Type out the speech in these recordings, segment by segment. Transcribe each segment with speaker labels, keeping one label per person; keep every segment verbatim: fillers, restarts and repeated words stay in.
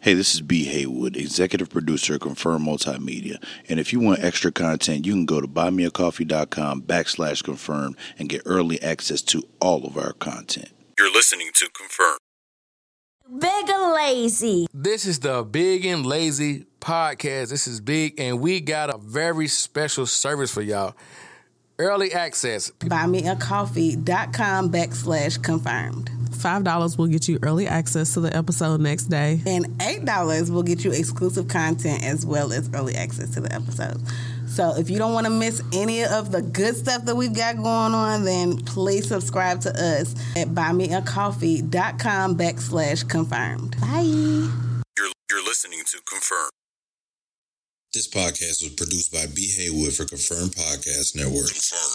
Speaker 1: Hey, this is B. Haywood, executive producer of Confirm Multimedia. And if you want extra content, you can go to buymeacoffee.com backslash confirm and get early access to all of our content. You're listening to Confirm.
Speaker 2: Big and Lazy.
Speaker 3: This is the Big and Lazy podcast. This is Big, and we got a very special service for y'all. Early access.
Speaker 4: Buymeacoffee.com backslash confirmed.
Speaker 5: five dollars will get you early access to the episode next day.
Speaker 4: And eight dollars will get you exclusive content as well as early access to the episode. So if you don't want to miss any of the good stuff that we've got going on, then please subscribe to us at buymeacoffee.com backslash confirmed. Bye.
Speaker 1: You're, you're listening to Confirm. This podcast was produced by B. Haywood for Confirm Podcast Network. Confirm.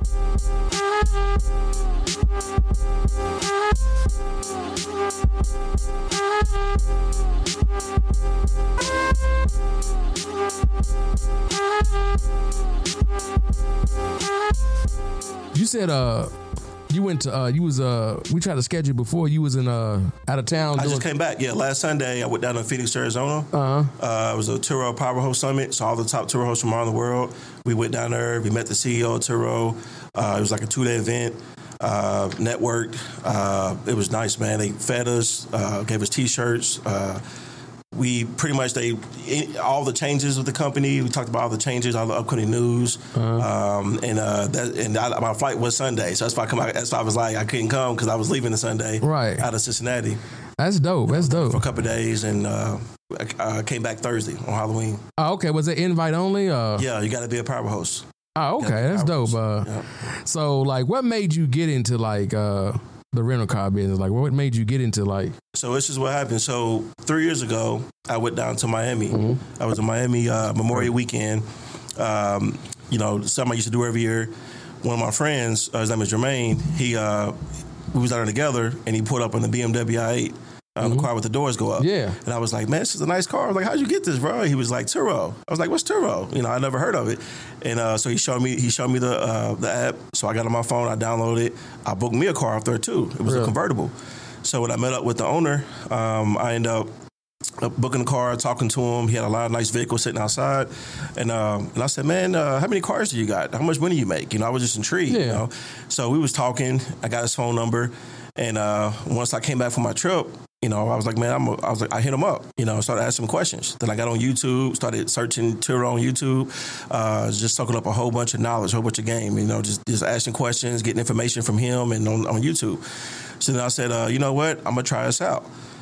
Speaker 3: You said uh you went to uh you was uh we tried to schedule before you was in uh out of town.
Speaker 6: I
Speaker 3: doing...
Speaker 6: just came back. Yeah, last Sunday I went down to Phoenix, Arizona. Uh-huh. Uh it was a Turo Power Host Summit. So all the top Turo hosts from around the world. We went down there. We met the C E O of Turo. Uh, it was like a two day event. Uh, networked. Uh, it was nice, man. They fed us, uh, gave us T-shirts. Uh, we pretty much they all the changes with the company. We talked about all the changes, all the upcoming news, uh-huh. um, and uh, that and I, my flight was Sunday, so that's why I come out. That's why I was like I couldn't come because I was leaving the Sunday
Speaker 3: right
Speaker 6: out of Cincinnati.
Speaker 3: That's dope. That's dope.
Speaker 6: For a couple of days, and uh, I, I came back Thursday on Halloween.
Speaker 3: Oh, okay. Was it invite only? Uh...
Speaker 6: Yeah, you got to be a power host.
Speaker 3: Oh, okay, that's dope. Uh, yeah. So, like, what made you get into like uh, the rental car business? Like, what made you get into like?
Speaker 6: So this is what happened. So three years ago, I went down to Miami. Mm-hmm. I was in Miami uh, Memorial Weekend. Um, you know, something I used to do every year. One of my friends, uh, his name is Jermaine. He uh, we was out there together, and he pulled up on the B M W i eight. Um, mm-hmm. The car with the doors go up.
Speaker 3: Yeah.
Speaker 6: And I was like, man, this is a nice car. I was like, how'd you get this, bro? He was like, Turo. I was like, what's Turo? You know, I never heard of it. And uh, so he showed me he showed me the uh, the app. So I got on my phone, I downloaded it. I booked me a car off there too. It was really? a convertible. So when I met up with the owner, um, I ended up booking a car, talking to him. He had a lot of nice vehicles sitting outside. And um, and I said, man, uh, how many cars do you got? How much money you make? You know, I was just intrigued, yeah. you know. So we was talking. I got his phone number. And uh, once I came back from my trip, you know, I was like, man, I'm a, I was like, I hit him up, you know, started asking him questions. Then I got on YouTube, started searching Turo on YouTube, uh, just soaking up a whole bunch of knowledge, a whole bunch of game, you know, just, just asking questions, getting information from him and on, on YouTube. So then I said, uh, you know what, I'm going to try this out.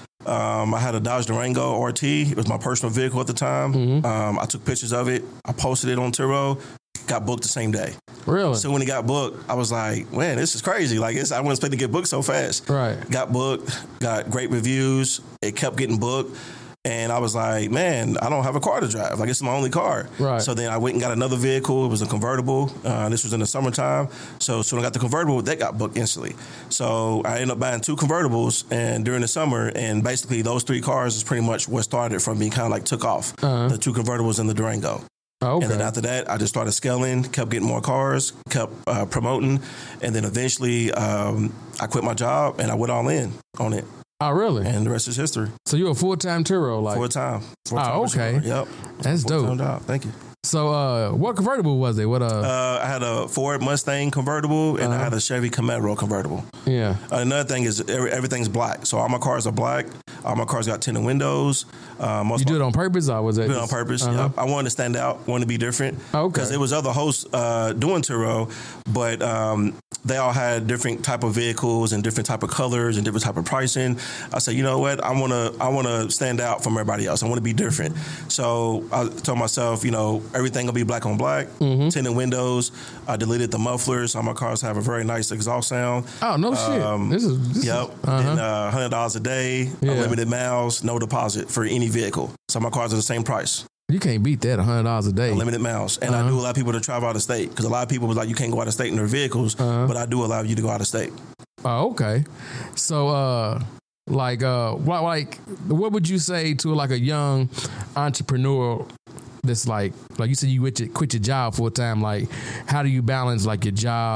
Speaker 6: Um, I had a Dodge Durango R T. It was my personal vehicle at the time. Mm-hmm. Um, I took pictures of it. I posted it on Turo. Got booked the same day.
Speaker 3: Really?
Speaker 6: So when he got booked, I was like, man, this is crazy. Like, it's, I wasn't expecting to get booked so fast.
Speaker 3: Right.
Speaker 6: Got booked, got great reviews. It kept getting booked. And I was like, man, I don't have a car to drive. Like, it's my only car.
Speaker 3: Right.
Speaker 6: So then I went and got another vehicle. It was a convertible. Uh, this was in the summertime. So, so when I got the convertible, that got booked instantly. So I ended up buying two convertibles and during the summer. And basically, those three cars is pretty much what started from being kind of like took off. Uh-huh. The two convertibles and the Durango.
Speaker 3: Oh, okay.
Speaker 6: And then after that, I just started scaling, kept getting more cars, kept uh, promoting. And then eventually, um, I quit my job and I went all in on it.
Speaker 3: Oh, really?
Speaker 6: And the rest is history.
Speaker 3: So you're a full-time Turo? Like
Speaker 6: Full-time. Full-time
Speaker 3: oh, okay.
Speaker 6: Yep.
Speaker 3: That's
Speaker 6: full-time
Speaker 3: dope.
Speaker 6: Job. Thank you.
Speaker 3: So uh, what convertible was it? What uh?
Speaker 6: uh I had a Ford Mustang convertible and uh-huh. I had a Chevy Camaro convertible.
Speaker 3: Yeah.
Speaker 6: Uh, another thing is every, everything's black. So all my cars are black. All my cars got tinted windows. Uh, most
Speaker 3: you do it on purpose or was it?
Speaker 6: I did it on purpose. Uh-huh. Yep. I wanted to stand out, wanted to be different.
Speaker 3: Okay.
Speaker 6: Because there was other hosts uh, doing Turo, but um, they all had different type of vehicles and different type of colors and different type of pricing. I said, you know what? I want to I want to stand out from everybody else. I want to be different. So I told myself, you know, everything will be black on black, mm-hmm. tinted windows. I deleted the mufflers. All my cars have a very nice exhaust sound.
Speaker 3: Oh, no um, shit. This is this
Speaker 6: Yep.
Speaker 3: Is, uh-huh.
Speaker 6: And uh, one hundred dollars a day, yeah. unlimited miles, no deposit for any vehicle. So my cars are the same price.
Speaker 3: You can't beat that, one hundred dollars a day.
Speaker 6: Unlimited miles. And
Speaker 3: uh-huh.
Speaker 6: I do allow people to travel out of state because a lot of people was like, you can't go out of state in their vehicles, uh-huh. but I do allow you to go out of state.
Speaker 3: Oh, okay. So, uh, like, uh, what, like, what would you say to like a young entrepreneur that's like, like you said, you quit your, quit your job full time. Like, how do you balance like your job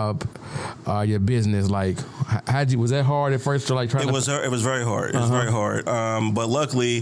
Speaker 3: uh, your business? Like, how'd you? Was that hard at first to like try?
Speaker 6: It
Speaker 3: to
Speaker 6: was it was very hard. It was
Speaker 3: Uh-huh.
Speaker 6: very hard. Um, but luckily,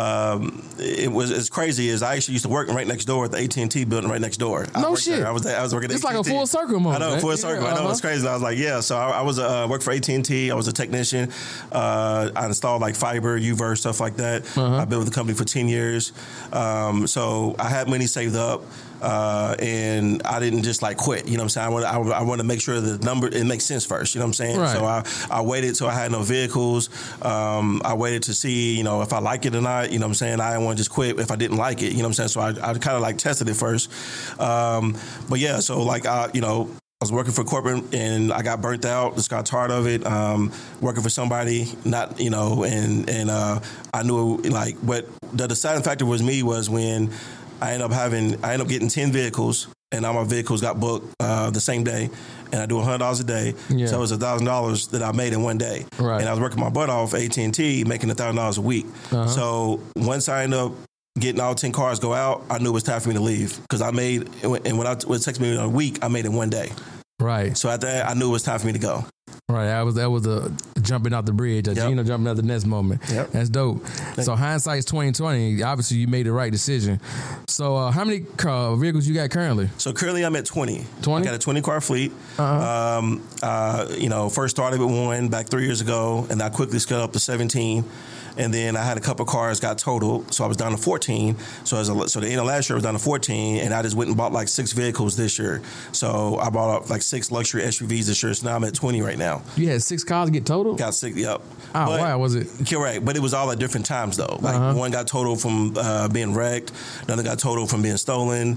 Speaker 6: um, it was as crazy as I actually used to work right next door at the A T and T building right next door. I
Speaker 3: No
Speaker 6: worked
Speaker 3: shit.
Speaker 6: there. I was I was working. At
Speaker 3: It's like a
Speaker 6: A T and T.
Speaker 3: full circle moment.
Speaker 6: I know,
Speaker 3: man.
Speaker 6: full circle.
Speaker 3: Yeah,
Speaker 6: I know
Speaker 3: uh-huh.
Speaker 6: it's crazy. I was like, yeah. So I, I was uh, worked for A T and T. I was a technician. Uh, I installed like fiber, U-verse, stuff like that.
Speaker 3: Uh-huh.
Speaker 6: I've been with the company for ten years. Um, so I had money saved up. Uh, and I didn't just like quit, you know what I'm saying? I want I, I want to make sure the number, it makes sense first, you know what I'm saying?
Speaker 3: Right.
Speaker 6: So I, I waited till I had no vehicles. Um, I waited to see, you know, if I like it or not, you know what I'm saying? I didn't want to just quit if I didn't like it, you know what I'm saying? So I, I kind of like tested it first. Um, but yeah, so like, I, you know, I was working for corporate and I got burnt out. Just got tired of it. Um, working for somebody, not you know, and and uh, I knew like what the deciding factor was me was when I ended up having I ended up getting ten vehicles and all my vehicles got booked uh, the same day. And I do one hundred dollars a day.
Speaker 3: Yeah.
Speaker 6: So it was one thousand dollars that I made in one day.
Speaker 3: Right.
Speaker 6: And I was working my butt off at A T and T making one thousand dollars a week.
Speaker 3: Uh-huh.
Speaker 6: So once I ended up getting all ten cars go out, I knew it was time for me to leave because I made, and when I, when it takes me a week, I made it one day.
Speaker 3: Right.
Speaker 6: So after that, I knew it was time for me to go.
Speaker 3: Right, that was that was a jumping out the bridge, a
Speaker 6: Yep.
Speaker 3: Gino jumping out the nest moment.
Speaker 6: Yep.
Speaker 3: That's dope. So hindsight's twenty twenty. Obviously, you made the right decision. So, uh, how many uh, vehicles you got currently?
Speaker 6: So currently I'm at twenty.
Speaker 3: twenty?
Speaker 6: I got a twenty car fleet.
Speaker 3: Uh-huh.
Speaker 6: Um, uh, you know, first started with one back three years ago, and I quickly scaled up to seventeen. And then I had a couple of cars got totaled, so I was down to fourteen. So as a, so the end of last year I was down to fourteen, and I just went and bought like six vehicles this year. So I bought up like six luxury S U Vs this year. So now I'm at twenty right now.
Speaker 3: You had six cars get totaled?
Speaker 6: Got six, yep.
Speaker 3: Oh,
Speaker 6: But-
Speaker 3: wow, was it?
Speaker 6: Correct, but it was all at different times though. Like
Speaker 3: Uh-huh.
Speaker 6: one got totaled from uh, being wrecked, another got totaled from being stolen,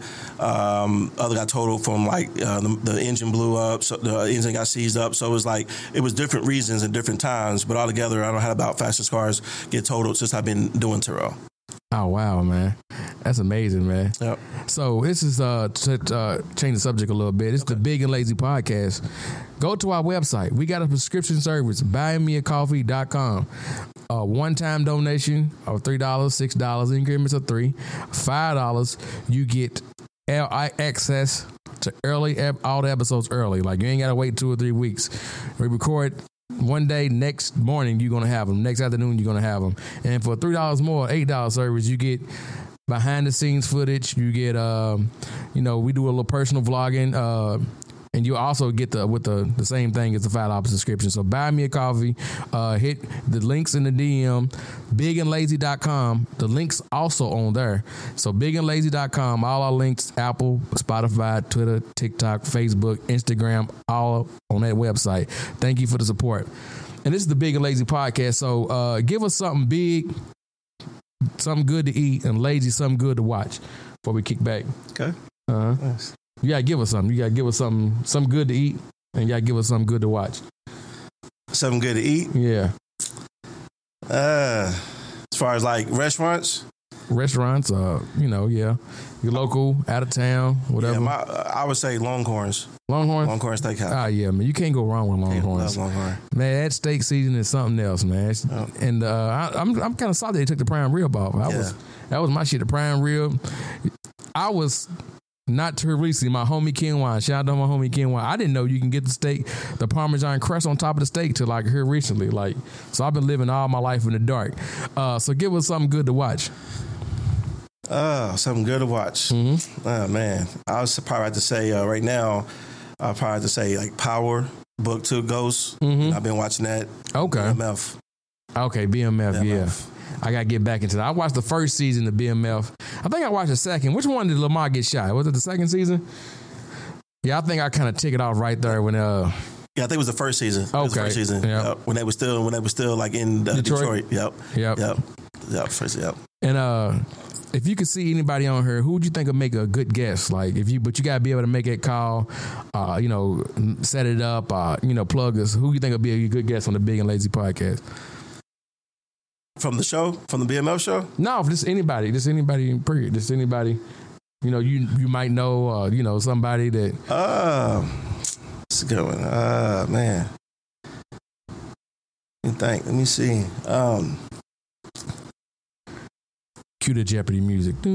Speaker 6: um, other got totaled from like uh, the, the engine blew up, so the engine got seized up. So it was like it was different reasons and different times, but altogether I don't have about fastest cars get totaled since I've been doing Turo.
Speaker 3: Oh, wow, man. That's amazing, man.
Speaker 6: Yep.
Speaker 3: So this is uh to uh, change the subject a little bit. It's the Big and Lazy Podcast. Go to our website. We got a subscription service, buy me a coffee dot com. A one-time donation of three dollars, six dollars, increments of three, five dollars. You get L- access to early ep- all the episodes early. Like you ain't gotta wait two or three weeks. We record one day, next morning you're gonna have them. Next afternoon you're gonna have them. And for three dollars more, eight dollars service, you get behind the scenes footage. You get, um, you know, we do a little personal vlogging, uh, and you also get the with the the same thing as the five dollar subscription. So buy me a coffee. Uh, hit the links in the D M, big and lazy dot com. The links also on there. So big and lazy dot com. All our links: Apple, Spotify, Twitter, TikTok, Facebook, Instagram, all on that website. Thank you for the support. And this is the Big and Lazy Podcast. So uh, give us something big, something good to eat, and lazy, something good to watch before we kick back.
Speaker 6: Okay.
Speaker 3: Uh-huh.
Speaker 6: Nice.
Speaker 3: You gotta give us something. You gotta give us something, something good to eat, and you gotta give us something good to watch.
Speaker 6: Something good to eat.
Speaker 3: Yeah,
Speaker 6: Uh, as far as like restaurants,
Speaker 3: restaurants. Uh, you know, yeah, your local, out of town, whatever.
Speaker 6: yeah, my, I would say Longhorns.
Speaker 3: Longhorn.
Speaker 6: Longhorn Steakhouse.
Speaker 3: Ah, yeah, man. You can't go wrong with Longhorns.
Speaker 6: Love Longhorn.
Speaker 3: Man, that steak season is something else, man. It's-
Speaker 6: Oh.
Speaker 3: And uh, I, I'm I'm kind of sorry they took the prime rib off. I
Speaker 6: Yeah.
Speaker 3: was that was my shit. The prime rib. I was. Not too recently, my homie Ken Wine. Shout out to my homie Ken Wine. I didn't know you can get the steak, the Parmesan crust on top of the steak till like here recently. Like, so I've been living all my life in the dark. Uh, so give us something good to watch.
Speaker 6: Oh, something good to watch.
Speaker 3: Mm-hmm.
Speaker 6: Oh man, I was probably have to say uh, right now. I'll probably have to say like Power Book Two Ghosts.
Speaker 3: Mhm.
Speaker 6: I've been watching that.
Speaker 3: Okay.
Speaker 6: M F.
Speaker 3: Okay, B M F,
Speaker 6: B M
Speaker 3: yeah.
Speaker 6: F.
Speaker 3: I got to get back into that. I watched the first season of B M F. I think I watched the second. Which one did Lamar get shot? Was it the second season? Yeah, I think I kind of tick it off right there when uh
Speaker 6: Yeah, I think it was the first season. It was the
Speaker 3: Okay.
Speaker 6: first season.
Speaker 3: Yep.
Speaker 6: Yep. When they were still when they were still like in uh,
Speaker 3: Detroit?
Speaker 6: Detroit. Yep.
Speaker 3: Yep.
Speaker 6: Yep. Yep. First, yep.
Speaker 3: and uh if you could see anybody on here, who would you think would make a good guest? Like if you but you gotta be able to make that call, uh, you know, set it up, uh, you know, plug us. Who you think would be a good guest on the Big and Lazy Podcast?
Speaker 6: From the show, from the B M F show.
Speaker 3: No, just anybody, just anybody, period. Just anybody, you know, you you might know, uh, you know, somebody that.
Speaker 6: Uh, it's a good one. Uh, man. Let me think. Let me see. Um,
Speaker 3: Cue the Jeopardy music. I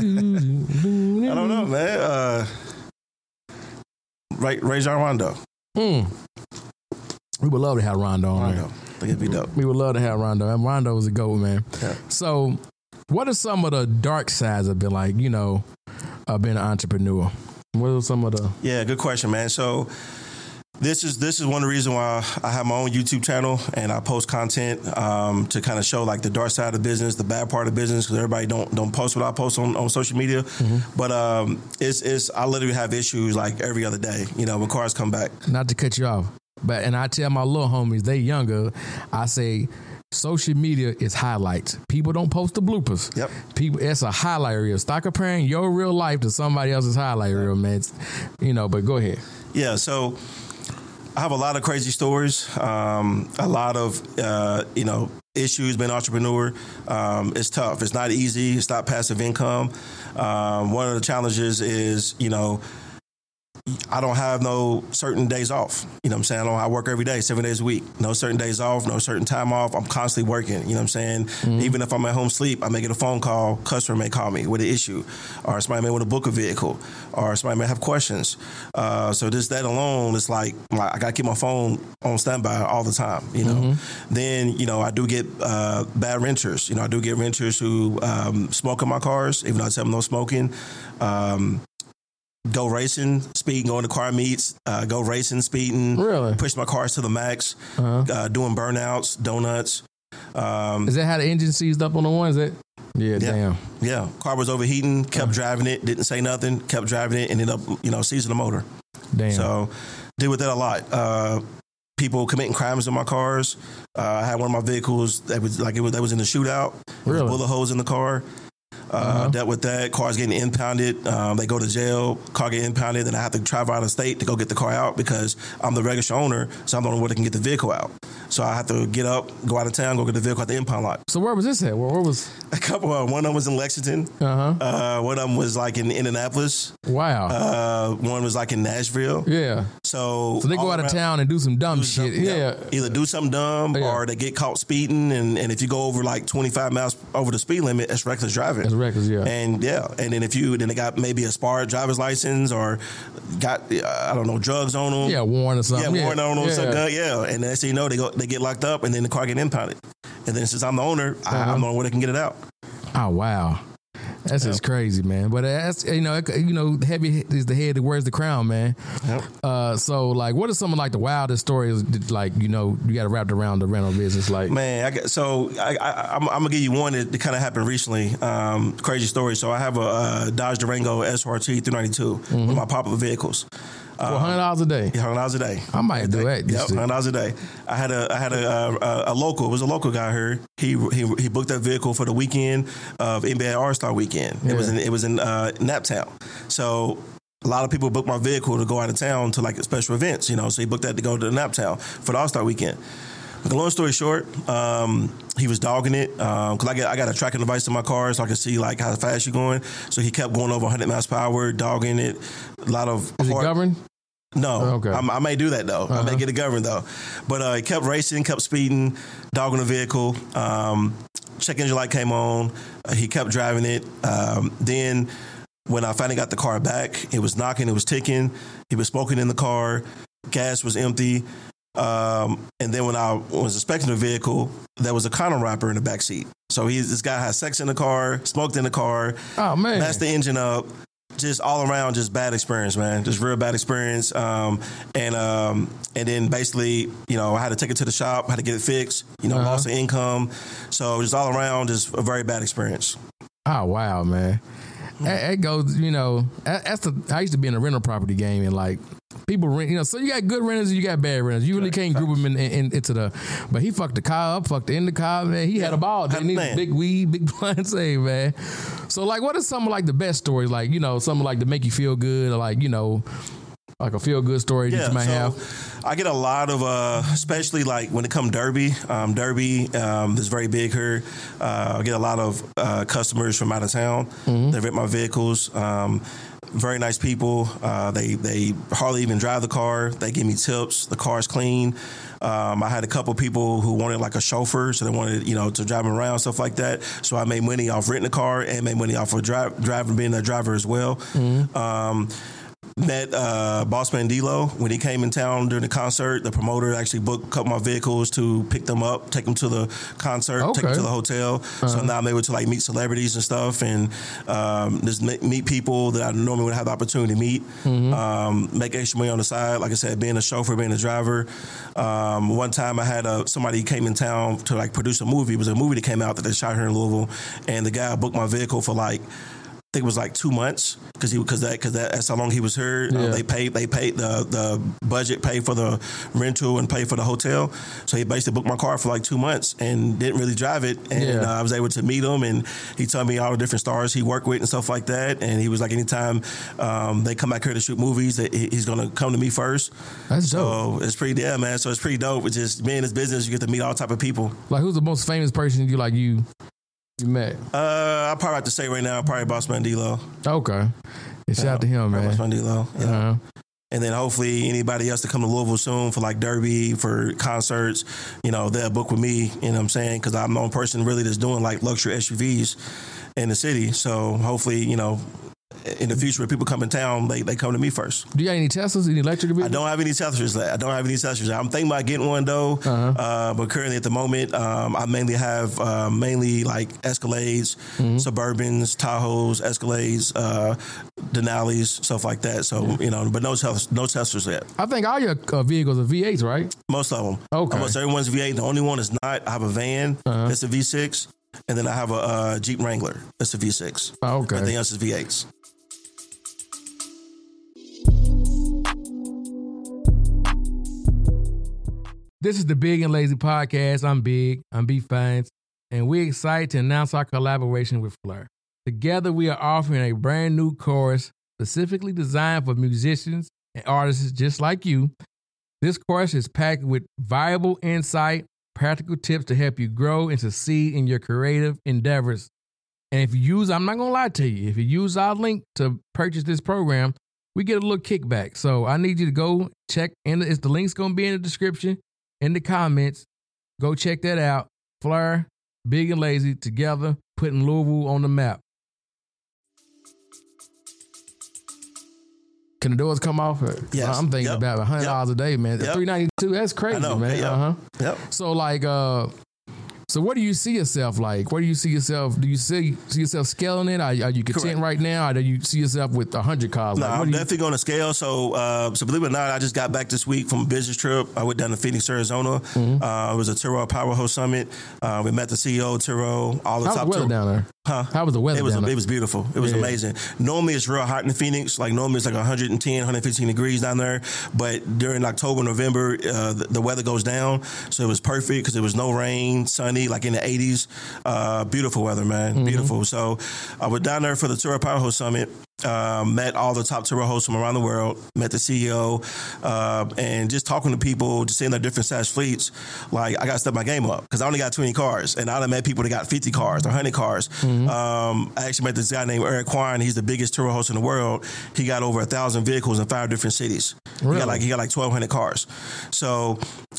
Speaker 6: I don't know, man. Uh, Ray, Ray J. Rondo.
Speaker 3: Mm. We would love to have Rondo on
Speaker 6: Rondo.
Speaker 3: there.
Speaker 6: I think it'd be dope.
Speaker 3: We would love to have Rondo. And Rondo was a GOAT, man.
Speaker 6: Yeah.
Speaker 3: So, what are some of the dark sides of being like, you know, uh, being an entrepreneur? What are some of the...
Speaker 6: Yeah, good question, man. So this is this is one of the reasons why I have my own YouTube channel and I post content um, to kind of show like the dark side of the business, the bad part of business, because everybody don't don't post what I post on, on social media. Mm-hmm. But um, it's it's I literally have issues like every other day, you know, when cars come back.
Speaker 3: Not to cut you off, but and I tell my little homies, they younger, I say, social media is highlights. People don't post the bloopers.
Speaker 6: Yep.
Speaker 3: People, it's a highlight reel. Stop comparing your real life to somebody else's highlight reel, man. It's, you know, but go ahead.
Speaker 6: Yeah, so I have a lot of crazy stories, um, a lot of, uh, you know, issues being an entrepreneur. Um, it's tough. It's not easy. It's not passive income. Um, one of the challenges is, you know, I don't have no certain days off. You know what I'm saying? I, don't, I work every day, seven days a week. No certain days off, no certain time off. I'm constantly working. You know what I'm saying? Mm-hmm. Even if I'm at home sleep, I may get a phone call. Customer may call me with an issue. Or somebody may want to book a vehicle. Or somebody may have questions. Uh, so just that alone, it's like, I got to keep my phone on standby all the time, you know? Mm-hmm. Then, you know, I do get uh, bad renters. You know, I do get renters who um, smoke in my cars, even though I tell them no smoking. Um, Go racing, speeding, going to car meets, uh, go racing, speeding,
Speaker 3: really?
Speaker 6: Push my cars to the max, uh-huh. uh, doing burnouts, donuts. Um,
Speaker 3: Is that how the engine seized up on the ones that? Yeah,
Speaker 6: yeah,
Speaker 3: damn.
Speaker 6: Yeah, car was overheating, kept uh-huh. driving it, didn't say nothing, kept driving it, ended up, you know, seizing the motor.
Speaker 3: Damn.
Speaker 6: So, deal with that a lot. Uh, people committing crimes in my cars. Uh, I had one of my vehicles that was like it was that was in a shootout. There
Speaker 3: really?
Speaker 6: was bullet holes in the car. Uh, uh-huh. Dealt with that. Cars getting impounded. Um, they go to jail. Car get impounded. Then I have to travel out of state to go get the car out because I'm the registered owner, so I'm the only one that can get the vehicle out. So I have to get up, go out of town, go get the vehicle at the impound lot.
Speaker 3: So where was this at? Where, where was?
Speaker 6: A couple of one of them was in Lexington. Uh-huh. Uh, one of them was like in Indianapolis.
Speaker 3: Wow.
Speaker 6: Uh, one was like in Nashville.
Speaker 3: Yeah.
Speaker 6: So
Speaker 3: so they go out of town and do some dumb do shit. Some, yeah. yeah.
Speaker 6: Either do something dumb yeah. or they get caught speeding, and, and if you go over like twenty-five miles over the speed limit, that's reckless driving.
Speaker 3: That's reckless, yeah.
Speaker 6: And yeah, and then if you then they got maybe a expired driver's license or got uh, I don't know drugs on them.
Speaker 3: Yeah, warrant or something.
Speaker 6: Yeah, warrant
Speaker 3: yeah.
Speaker 6: on them.
Speaker 3: Yeah.
Speaker 6: Some gun, yeah, and then so you know they go they get locked up, and then the car get impounded. And then since I'm the owner, uh-huh. I, I'm the only one that can get it out.
Speaker 3: Oh wow. That's yep. just crazy, man. But that's you know, you know, heavy is the head that wears the crown, man. Yep. Uh, so, like, what are some of like the wildest stories? Like, you know, you got to wrap it around the rental business, like.
Speaker 6: Man, I got, so I, I, I'm, I'm gonna give you one that, that kind of happened recently. Um, crazy story. So I have a, a Dodge Durango S R T three ninety-two, mm-hmm. one of my popular vehicles.
Speaker 3: For one hundred dollars a day.
Speaker 6: Yeah, one hundred dollars a day.
Speaker 3: I might do that.
Speaker 6: Yep, one hundred dollars a day. I had a I had a, a, a local. It was a local guy here. He he he booked that vehicle for the weekend of N B A All-Star weekend. Yeah. It was in it was in uh, Naptown. So a lot of people booked my vehicle to go out of town to like special events. You know, so he booked that to go to Naptown for the All-Star weekend. Long story short, um, he was dogging it because um, I got I got a tracking device in my car so I can see like how fast you're going. So he kept going over one hundred miles per hour, dogging it. A lot of
Speaker 3: is
Speaker 6: hard-
Speaker 3: it governed?
Speaker 6: No,
Speaker 3: oh, okay.
Speaker 6: I, I may do that though. Uh-huh. I may get it governed though. But uh, he kept racing, kept speeding, dogging the vehicle. Um, check engine light came on. Uh, he kept driving it. Um, then when I finally got the car back, it was knocking, it was ticking. He was smoking in the car. Gas was empty. Um, and then when I was inspecting the vehicle, there was a condom wrapper in the back seat. So he, this guy had sex in the car, smoked in the car.
Speaker 3: Oh man,
Speaker 6: messed the engine up. Just all around, just bad experience, man. Just real bad experience. Um, and um, and then basically, you know, I had to take it to the shop, had to get it fixed. You know, uh-huh. loss of income. So just all around, just a very bad experience.
Speaker 3: Oh wow, man. It goes, you know, that's the. I used to be in a rental property game, and like people rent, you know. So you got good renters, and you got bad renters. You really can't group them in, in, into the. But he fucked the car up, fucked the in the car, man. He yeah. had a ball. Didn't he? Big weed, big blind save, man. So like, what is some of like the best stories? Like, you know, something like to make you feel good, or like, you know, like a feel good story
Speaker 6: yeah,
Speaker 3: that you might
Speaker 6: so
Speaker 3: have.
Speaker 6: I get a lot of, uh, especially like when it comes Derby. Um, Derby um, is very big here. Uh, I get a lot of uh, customers from out of town. Mm-hmm. They rent my vehicles. Um, very nice people. Uh, they they hardly even drive the car. They give me tips. The car's clean. Um, I had a couple people who wanted like a chauffeur, so they wanted, you know, to drive them around, stuff like that. So I made money off renting a car and made money off of dri- driving, being a driver as well. Mm-hmm. Um, met uh, Bossman D-Lo when he came in town during the concert. The promoter actually booked a couple of my vehicles to pick them up, take them to the concert,
Speaker 3: Okay.
Speaker 6: take them to the hotel. Uh-huh. So now I'm able to like meet celebrities and stuff, and um, just meet people that I normally would have the opportunity to meet. Mm-hmm. Um, make extra money on the side. Like I said, being a chauffeur, being a driver. Um, one time I had a, somebody came in town to like produce a movie. It was a movie that came out that they shot here in Louisville, and the guy booked my vehicle for like, I think it was like two months because he because that because that, that's how long he was here. Yeah. Uh, they paid they paid the the budget, paid for the rental and paid for the hotel. So he basically booked my car for like two months and didn't really drive it. And yeah. uh, I was able to meet him, and he told me all the different stars he worked with and stuff like that. And he was like, anytime um, they come back here to shoot movies, that he's gonna come to me first.
Speaker 3: That's
Speaker 6: so
Speaker 3: dope.
Speaker 6: It's pretty yeah, man. So it's pretty dope. It's just being in this business, you get to meet all type of people.
Speaker 3: Like, who's the most famous person you like you? You met?
Speaker 6: Uh, I probably have to say right now, probably Bossman D-Lo.
Speaker 3: Okay. Yeah, shout out to him, man.
Speaker 6: Bossman D-Lo. Yeah.
Speaker 3: Uh-huh.
Speaker 6: And then hopefully anybody else to come to Louisville soon for like Derby, for concerts, you know, they'll book with me, you know what I'm saying? Because I'm the only person really that's doing like luxury S U Vs in the city. So hopefully, you know, in the future, when people come in town, they, they come to me first.
Speaker 3: Do you have any Teslas, any electric vehicles?
Speaker 6: I don't have any Teslas. I don't have any Teslas. I'm thinking about getting one though, uh-huh. uh, but currently at the moment, um, I mainly have uh, mainly like Escalades, mm-hmm. Suburbans, Tahoes, Escalades, uh, Denali's, stuff like that. So you know, but no Teslas, no Teslas yet.
Speaker 3: I think all your uh, vehicles are V eights, right?
Speaker 6: Most of them.
Speaker 3: Okay.
Speaker 6: Almost everyone's V eight. The only one is not. I have a van. Uh-huh. That's a V six, and then I have a uh, Jeep Wrangler. That's a V six.
Speaker 3: Oh, okay.
Speaker 6: Everything else is V eights.
Speaker 3: This is the Big and Lazy Podcast. I'm Big. I'm B Fines. And we're excited to announce our collaboration with Fleur. Together, we are offering a brand new course specifically designed for musicians and artists just like you. This course is packed with valuable insight, practical tips to help you grow and succeed in your creative endeavors. And if you use, I'm not going to lie to you, if you use our link to purchase this program, we get a little kickback. So I need you to go check, and it's the link's going to be in the description. In the comments, go check that out. Fleur, Big and Lazy, together, putting Louisville on the map. Can the doors come off?
Speaker 6: Yes.
Speaker 3: I'm thinking
Speaker 6: yep.
Speaker 3: about one hundred dollars yep. a day, man.
Speaker 6: Yep.
Speaker 3: three ninety-two, that's crazy,
Speaker 6: I know.
Speaker 3: man.
Speaker 6: Yep.
Speaker 3: Uh-huh.
Speaker 6: Yep.
Speaker 3: So, like, uh, so what do you see yourself like? Where do you see yourself? Do you see, see yourself scaling it? Are, are you content Correct. right now? Or do you see yourself with one hundred cars?
Speaker 6: No,
Speaker 3: like,
Speaker 6: I'm
Speaker 3: you...
Speaker 6: definitely going to scale. So, uh, so believe it or not, I just got back this week from a business trip. I went down to Phoenix, Arizona. Mm-hmm. Uh, it was a Turo Powerhouse Summit. Uh, we met the C E O of Turo, all the
Speaker 3: How's
Speaker 6: top
Speaker 3: the weather
Speaker 6: Turo.
Speaker 3: down there?
Speaker 6: Huh?
Speaker 3: How was the weather
Speaker 6: It was
Speaker 3: down there?
Speaker 6: It was beautiful. It was yeah. amazing. Normally it's real hot in Phoenix. Like normally it's like one hundred ten, one hundred fifteen degrees down there. But during October, November, uh, the, the weather goes down. So it was perfect because there was no rain, sunny, like in the eighties. Uh, beautiful weather, man. Mm-hmm. Beautiful. So I was down there for the Turo Powerhouse Summit. Uh, met all the top Turo hosts from around the world, met the C E O, uh, and just talking to people, just seeing their different size fleets. Like, I got to step my game up because I only got twenty cars, and I done met people that got fifty cars, one hundred cars. Mm-hmm. Um, I actually met this guy named Eric Kwan. He's the biggest Turo host in the world. He got over a thousand vehicles in five different cities. Really? He got like he got like twelve hundred cars. So,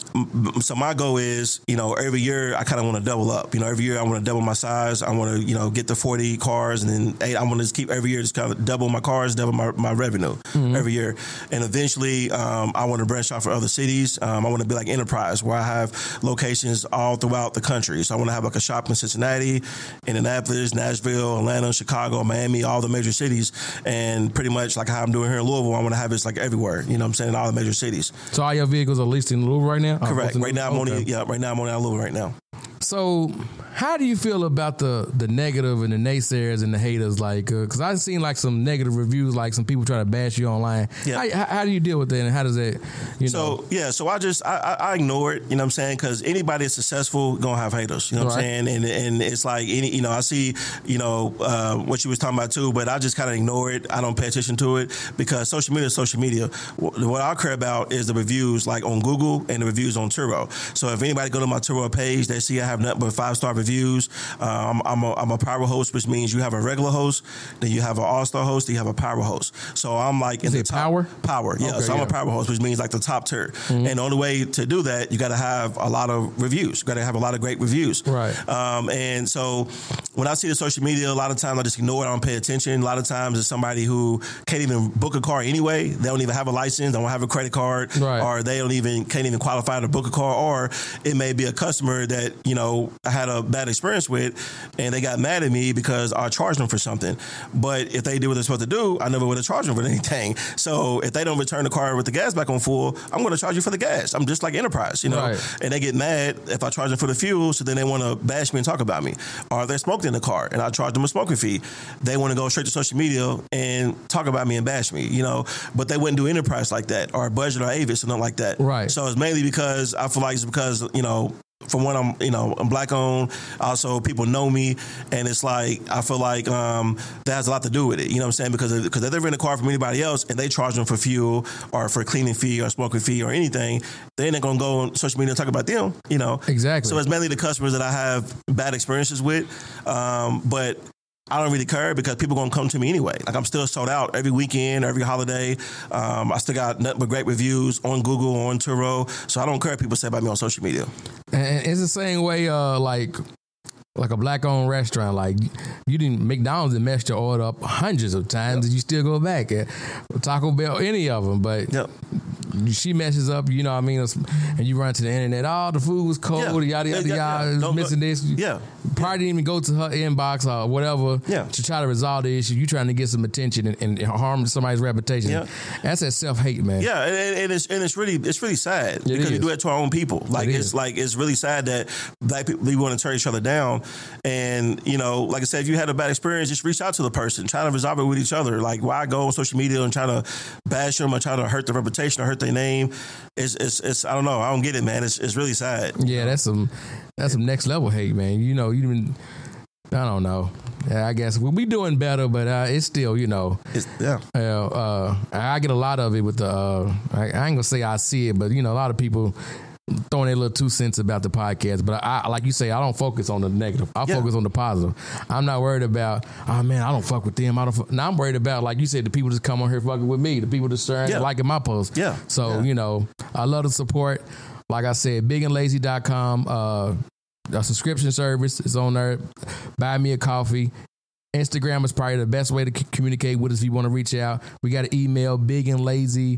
Speaker 6: so my goal is, you know, every year I kind of want to double up. You know, every year I want to double my size. I want to, you know, get to forty cars, and then eight, I want to just keep every year just kind of double my cars, double my, my revenue mm-hmm. every year. And eventually, um, I want to branch out for other cities. Um, I want to be like Enterprise, where I have locations all throughout the country. So I want to have like a shop in Cincinnati, Indianapolis, Nashville, Atlanta, Chicago, Miami, all the major cities. And pretty much like how I'm doing here in Louisville, I want to have it like everywhere. You know what I'm saying? In all the major cities.
Speaker 3: So all your vehicles are leased in Louisville right now?
Speaker 6: Correct. Right now, I'm okay. only, yeah, right now I'm only out of Louisville right now.
Speaker 3: So, how do you feel about the the negative and the naysayers and the haters? Like, because uh, I've seen like some negative reviews, like some people try to bash you online. Yeah. How, how do you deal with that, and how does that, you know?
Speaker 6: So yeah, so I just I, I, I ignore it. You know what I'm saying? Because anybody that's successful gonna have haters. You know what right. I'm saying? And and it's like any, you know, I see, you know, uh, what you was talking about too, but I just kind of ignore it. I don't pay attention to it because social media is social media. What I care about is the reviews, like on Google and the reviews on Turo. So if anybody go to my Turo page, they see I have have nothing but five star reviews. Uh, I'm, I'm, a, I'm a power host, which means you have a regular host, then you have an all star host, then you have a power host. So I'm like in
Speaker 3: Is
Speaker 6: the
Speaker 3: it
Speaker 6: top,
Speaker 3: power?
Speaker 6: Power, yeah.
Speaker 3: Okay,
Speaker 6: so I'm
Speaker 3: yeah.
Speaker 6: a power host, which means like the top tier. Mm-hmm. And the only way to do that, you got to have a lot of reviews. You got to have a lot of great reviews.
Speaker 3: Right.
Speaker 6: Um, and so when I see the social media, a lot of times I just ignore it. I don't pay attention. A lot of times it's somebody who can't even book a car anyway. They don't even have a license. They don't have a credit card.
Speaker 3: Right.
Speaker 6: Or they don't even can't even qualify to book a car. Or it may be a customer that, you know, I had a bad experience with and they got mad at me because I charged them for something. But if they did what they're supposed to do, I never would have charged them for anything. So if they don't return the car with the gas back on full, I'm going to charge you for the gas. I'm just like Enterprise, you know.
Speaker 3: Right.
Speaker 6: And they get mad if I charge them for the fuel, so then they want to bash me and talk about me. Or they smoked in the car and I charge them a smoking fee. They want to go straight to social media and talk about me and bash me, you know. But they wouldn't do Enterprise like that or Budget or Avis or nothing like that.
Speaker 3: Right.
Speaker 6: So it's mainly because I feel like it's because, you know, from when I'm, you know, I'm black owned. Also, people know me, and it's like I feel like um, that has a lot to do with it. You know what I'm saying? Because because if they rent a car from anybody else and they charge them for fuel or for cleaning fee or smoking fee or anything, they ain't gonna go on social media and talk about them. You know,
Speaker 3: Exactly.
Speaker 6: So it's mainly the customers that I have bad experiences with, um, but. I don't really care because people going to come to me anyway. Like I'm still sold out every weekend, every holiday. Um, I still got nothing but great reviews on Google, on Turo. So I don't care what people say about me on social media.
Speaker 3: And it's the same way, uh, like like a black-owned restaurant. Like you didn't McDonald's and messed your order up hundreds of times, yep. and you still go back at Taco Bell, any of them. But
Speaker 6: yep.
Speaker 3: she messes up, you know what I mean? And you run to the internet, oh, the food was cold, yeah. yada, yada, yada, yeah. missing this.
Speaker 6: Yeah.
Speaker 3: Probably didn't even go to her inbox or whatever
Speaker 6: yeah.
Speaker 3: to try to resolve the issue. You trying to get some attention and, and harm somebody's reputation.
Speaker 6: Yeah.
Speaker 3: That's that self-hate, man.
Speaker 6: Yeah, and, and it's and it's really it's really sad
Speaker 3: it
Speaker 6: because
Speaker 3: is.
Speaker 6: we do it to our own people. Like
Speaker 3: it
Speaker 6: it's
Speaker 3: is.
Speaker 6: like it's really sad that black people we want to turn each other down. And you know, like I said, if you had a bad experience, just reach out to the person, try to resolve it with each other. Like why go on social media and try to bash them or try to hurt their reputation or hurt their name? It's it's it's I don't know. I don't get it, man. It's it's really sad.
Speaker 3: Yeah, that's some that's some next level hate, man. You know, you even I don't know. I guess we'll be doing better, but uh, it's still, you know.
Speaker 6: It's, yeah.
Speaker 3: Uh, uh, I get a lot of it with the. Uh, I, I ain't gonna say I see it, but you know, a lot of people throwing their little two cents about the podcast. But I, like you say, I don't focus on the negative. I
Speaker 6: yeah.
Speaker 3: focus on the positive. I'm not worried about. Oh man, I don't fuck with them. I don't. Fuck. Now I'm worried about, like you said, the people that come on here fucking with me, the people that sharing,
Speaker 6: yeah.
Speaker 3: liking my posts.
Speaker 6: Yeah.
Speaker 3: So
Speaker 6: yeah.
Speaker 3: you know, I love the support. Like I said, big and lazy dot com. Uh, a subscription service is on there. Buy me a coffee. Instagram is probably the best way to c- communicate with us if you want to reach out. We got an email, big and lazy,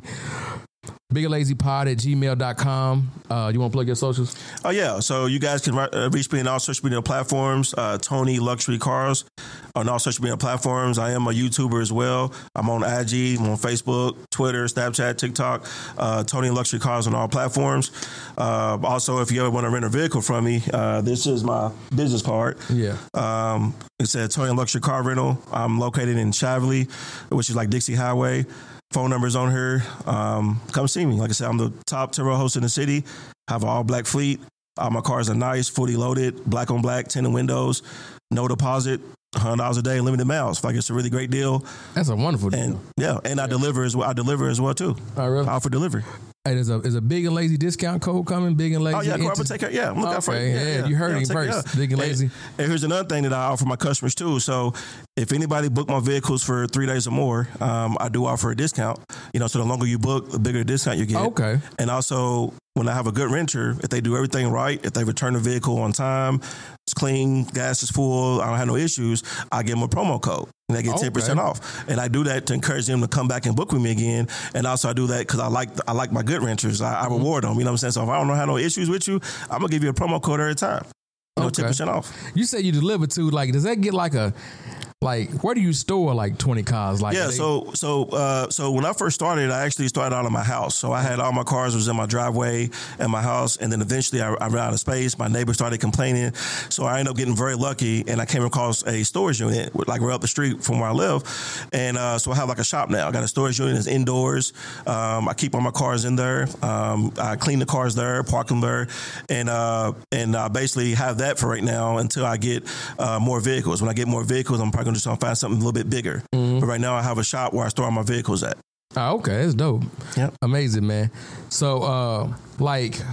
Speaker 3: big and lazy pod at gmail dot com. Uh, you want to plug your socials?
Speaker 6: Oh, yeah. So you guys can uh, reach me on all social media platforms. Uh, Tony Luxury Cars on all social media platforms. I am a YouTuber as well. I'm on I G, I'm on Facebook, Twitter, Snapchat, TikTok. Uh, Tony Luxury Cars on all platforms. Uh, also, if you ever want to rent a vehicle from me, uh, this is my business card.
Speaker 3: Yeah.
Speaker 6: Um, it said Tony Luxury Car Rental. I'm located in Cheverly, which is like Dixie Highway. Phone number's on here. Um, come see me. Like I said, I'm the top Turo host in the city. Have an all black fleet. All my cars are nice, fully loaded, black on black, tinted windows, no deposit, one hundred dollars a day, limited miles. Like it's a really great deal.
Speaker 3: That's a wonderful deal.
Speaker 6: And yeah, and I yeah. deliver as well. I deliver as well too.
Speaker 3: Oh, really?
Speaker 6: I offer delivery.
Speaker 3: Hey, there's a, there's a big and lazy discount code coming. Big and lazy.
Speaker 6: Oh yeah,
Speaker 3: inter-
Speaker 6: I'm gonna take care. Yeah, I'm looking out for
Speaker 3: okay,
Speaker 6: it.
Speaker 3: Yeah,
Speaker 6: yeah,
Speaker 3: yeah,
Speaker 6: yeah.
Speaker 3: you heard
Speaker 6: yeah,
Speaker 3: it first. Big and lazy.
Speaker 6: And, and here's another thing that I offer my customers too. So if anybody book my vehicles for three days or more, um, I do offer a discount. You know, so the longer you book, the bigger discount you get.
Speaker 3: Okay.
Speaker 6: And also, when I have a good renter, if they do everything right, if they return the vehicle on time, it's clean, gas is full, I don't have no issues, I give them a promo code. And they get ten percent
Speaker 3: okay.
Speaker 6: off. And I do that to encourage them to come back and book with me again. And also I do that because I like I like my good renters. I, I reward them. You know what I'm saying? So if I don't have no issues with you, I'm going to give you a promo code every time. You know,
Speaker 3: okay.
Speaker 6: ten percent off.
Speaker 3: You say you deliver to, like, does that get like a, like, where do you store like twenty cars? Like,
Speaker 6: yeah,
Speaker 3: they,
Speaker 6: so so uh, so when I first started, I actually started out of my house. So I had all my cars was in my driveway and my house, and then eventually I, I ran out of space. My neighbors started complaining, so I ended up getting very lucky, and I came across a storage unit, with, like right up the street from where I live, and uh, so I have like a shop now. I got a storage unit that's indoors. Um, I keep all my cars in there. Um, I clean the cars there, park them there, and uh, and I basically have that for right now until I get uh, more vehicles. When I get more vehicles, I'm probably going to just find something a little bit bigger. Mm-hmm. But right now I have a shop where I store all my vehicles at.
Speaker 3: Oh, okay. That's dope.
Speaker 6: Yep.
Speaker 3: Amazing, man. So, uh, like,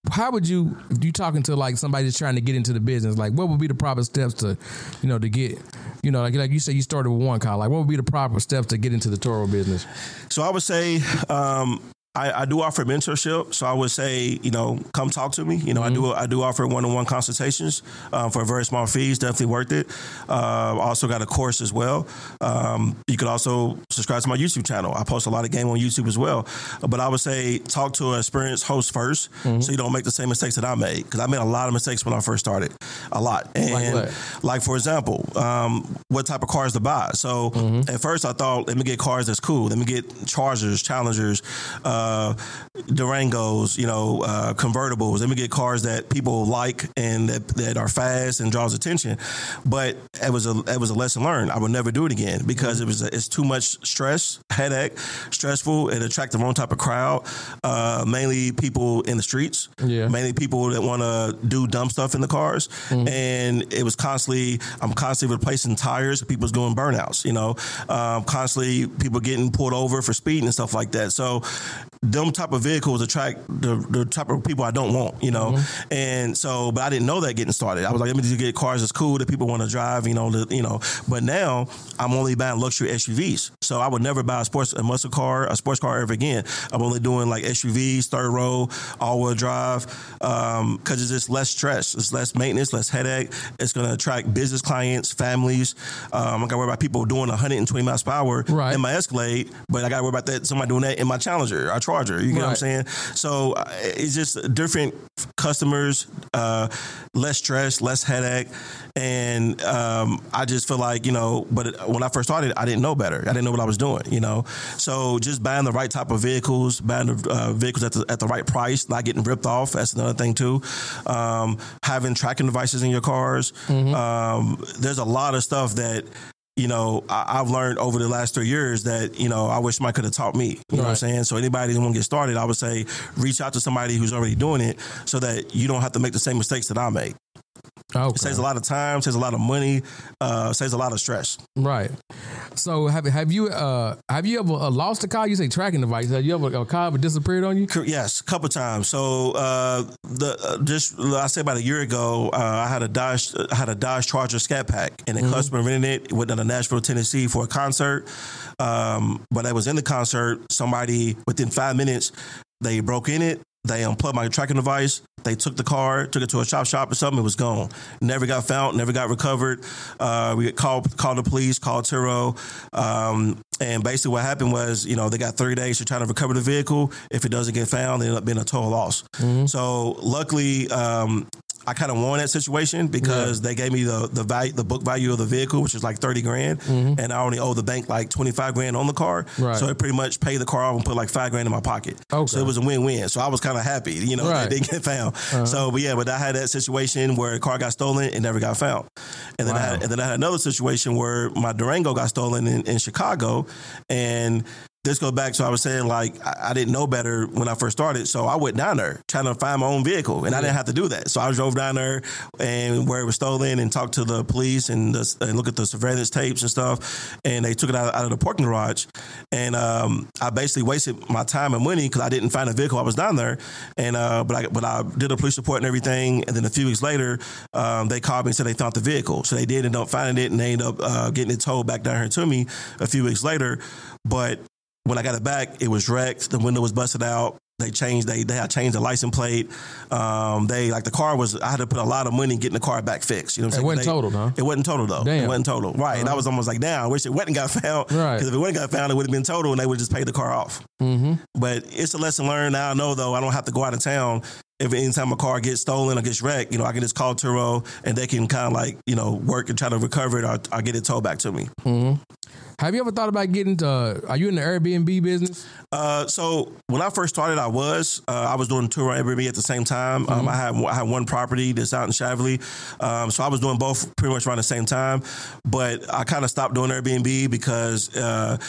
Speaker 3: how would you, if you talking to like somebody that's trying to get into the business, like what would be the proper steps to, you know, to get, you know, like like you said, you started with one car. Like what would be the proper steps to get into the Turo business?
Speaker 6: So I would say, um, I, I do offer mentorship, so I would say, you know, come talk to me. You know, mm-hmm. I do I do offer one-on-one consultations um, for very small fees. Definitely worth it. Uh, also got a course as well. Um, you could also subscribe to my YouTube channel. I post a lot of game on YouTube as well. But I would say talk to an experienced host first, mm-hmm. so you don't make the same mistakes that I made. Because I made a lot of mistakes when I first started, a lot. And like, like for example, um, what type of cars to buy? So mm-hmm. at first I thought, let me get cars that's cool. Let me get Chargers, Challengers. Uh, Uh, Durangos, you know, uh, convertibles. Let me get cars that people like and that, that are fast and draws attention. But it was a it was a lesson learned. I would never do it again because it was a, it's too much stress, headache, stressful. It attracts the wrong type of crowd. Uh, mainly people in the streets. Yeah. Mainly people that want to do dumb stuff in the cars. Mm-hmm. And it was constantly I'm constantly replacing tires. People's doing burnouts. You know, um, constantly people getting pulled over for speeding and stuff like that. So them type of vehicles attract the, the type of people I don't want, you know? Mm-hmm. And so, but I didn't know that getting started. I was like, let me just get cars that's cool that people want to drive, you know, the, you know, but now I'm only buying luxury S U Vs. So I would never buy a sports, a muscle car, a sports car ever again. I'm only doing like S U Vs, third row, all wheel drive, um, cause it's just less stress. It's less maintenance, less headache. It's going to attract business clients, families. Um, I got to worry about people doing one hundred twenty miles per hour right. in my Escalade, but I got to worry about that, somebody doing that in my Challenger, our Charger. You get right. what I'm saying? So uh, it's just different customers, uh, less stress, less headache. And um, I just feel like, you know, but when I first started, I didn't know better. I didn't know what I was doing, you know. So just buying the right type of vehicles, buying the uh, vehicles at the, at the right price, not getting ripped off. That's another thing, too. Um, having tracking devices in your cars. Mm-hmm. Um, there's a lot of stuff that, you know, I, I've learned over the last three years that, you know, I wish somebody could have taught me. You right. know what I'm saying? So anybody who want to get started, I would say reach out to somebody who's already doing it so that you don't have to make the same mistakes that I made. Okay. It saves a lot of time, saves a lot of money, uh, saves a lot of stress.
Speaker 3: Right. So have have you uh, have you ever uh, lost a car? You say tracking device. Have you ever a car ever disappeared on you?
Speaker 6: Yes, a couple times. So uh, the uh, just I say about a year ago, uh, I had a Dodge I had a Dodge Charger Scat Pack, and a mm-hmm. customer rented it. Went down to Nashville, Tennessee for a concert. Um, but I was in the concert. Somebody within five minutes, they broke in it. They unplugged my tracking device. They took the car, took it to a chop shop or something. It was gone. Never got found. Never got recovered. Uh, we called called the police, called Turo. Um, and basically what happened was, you know, they got thirty days to try to recover the vehicle. If it doesn't get found, it ended up being a total loss. Mm-hmm. So luckily, um, I kind of won that situation because yeah. they gave me the the value, the book value of the vehicle, which is like thirty grand, mm-hmm. and I only owe the bank like twenty-five grand on the car. Right. So it pretty much paid the car off and put like five grand in my pocket. Okay. So it was a win-win. So I was kind of happy, you know, right. that they didn't get found. Uh-huh. So, but yeah, but I had that situation where the car got stolen and never got found. And then, wow. I had, and then I had another situation where my Durango got stolen in, in Chicago, and this goes back to I was saying, like, I, I didn't know better when I first started. So I went down there trying to find my own vehicle, and yeah. I didn't have to do that. So I drove down there and where it was stolen and talked to the police and, the, and look at the surveillance tapes and stuff. And they took it out, out of the parking garage. And um, I basically wasted my time and money because I didn't find a vehicle. I was down there. And uh, but I but I did a police report and everything. And then a few weeks later, um, they called me and said they found the vehicle. So they did end up finding it, and they ended up uh, getting it towed back down here to me a few weeks later. But when I got it back, it was wrecked. The window was busted out. They changed. They they had changed the license plate. Um, they like the car was. I had to put a lot of money in getting the car back fixed. You know what I'm saying?
Speaker 3: It wasn't
Speaker 6: they,
Speaker 3: total, huh?
Speaker 6: It wasn't total though.
Speaker 3: Damn.
Speaker 6: It wasn't total. Right. Uh-huh. And I was almost like, damn. I wish it wouldn't got found. Right. Because if it wouldn't got found, it would have been total, and they would just pay the car off. Mm-hmm. But it's a lesson learned. Now I know though. I don't have to go out of town. If anytime a car gets stolen or gets wrecked, you know, I can just call Turo and they can kind of like, you know, work and try to recover it or, or get it towed back to me.
Speaker 3: Mm-hmm. Have you ever thought about getting to, uh, are you in the Airbnb business?
Speaker 6: Uh, so when I first started, I was, uh, I was doing Turo and Airbnb at the same time. Mm-hmm. Um, I had I had one property that's out in Cheverly. Um, so I was doing both pretty much around the same time, but I kind of stopped doing Airbnb because, uh,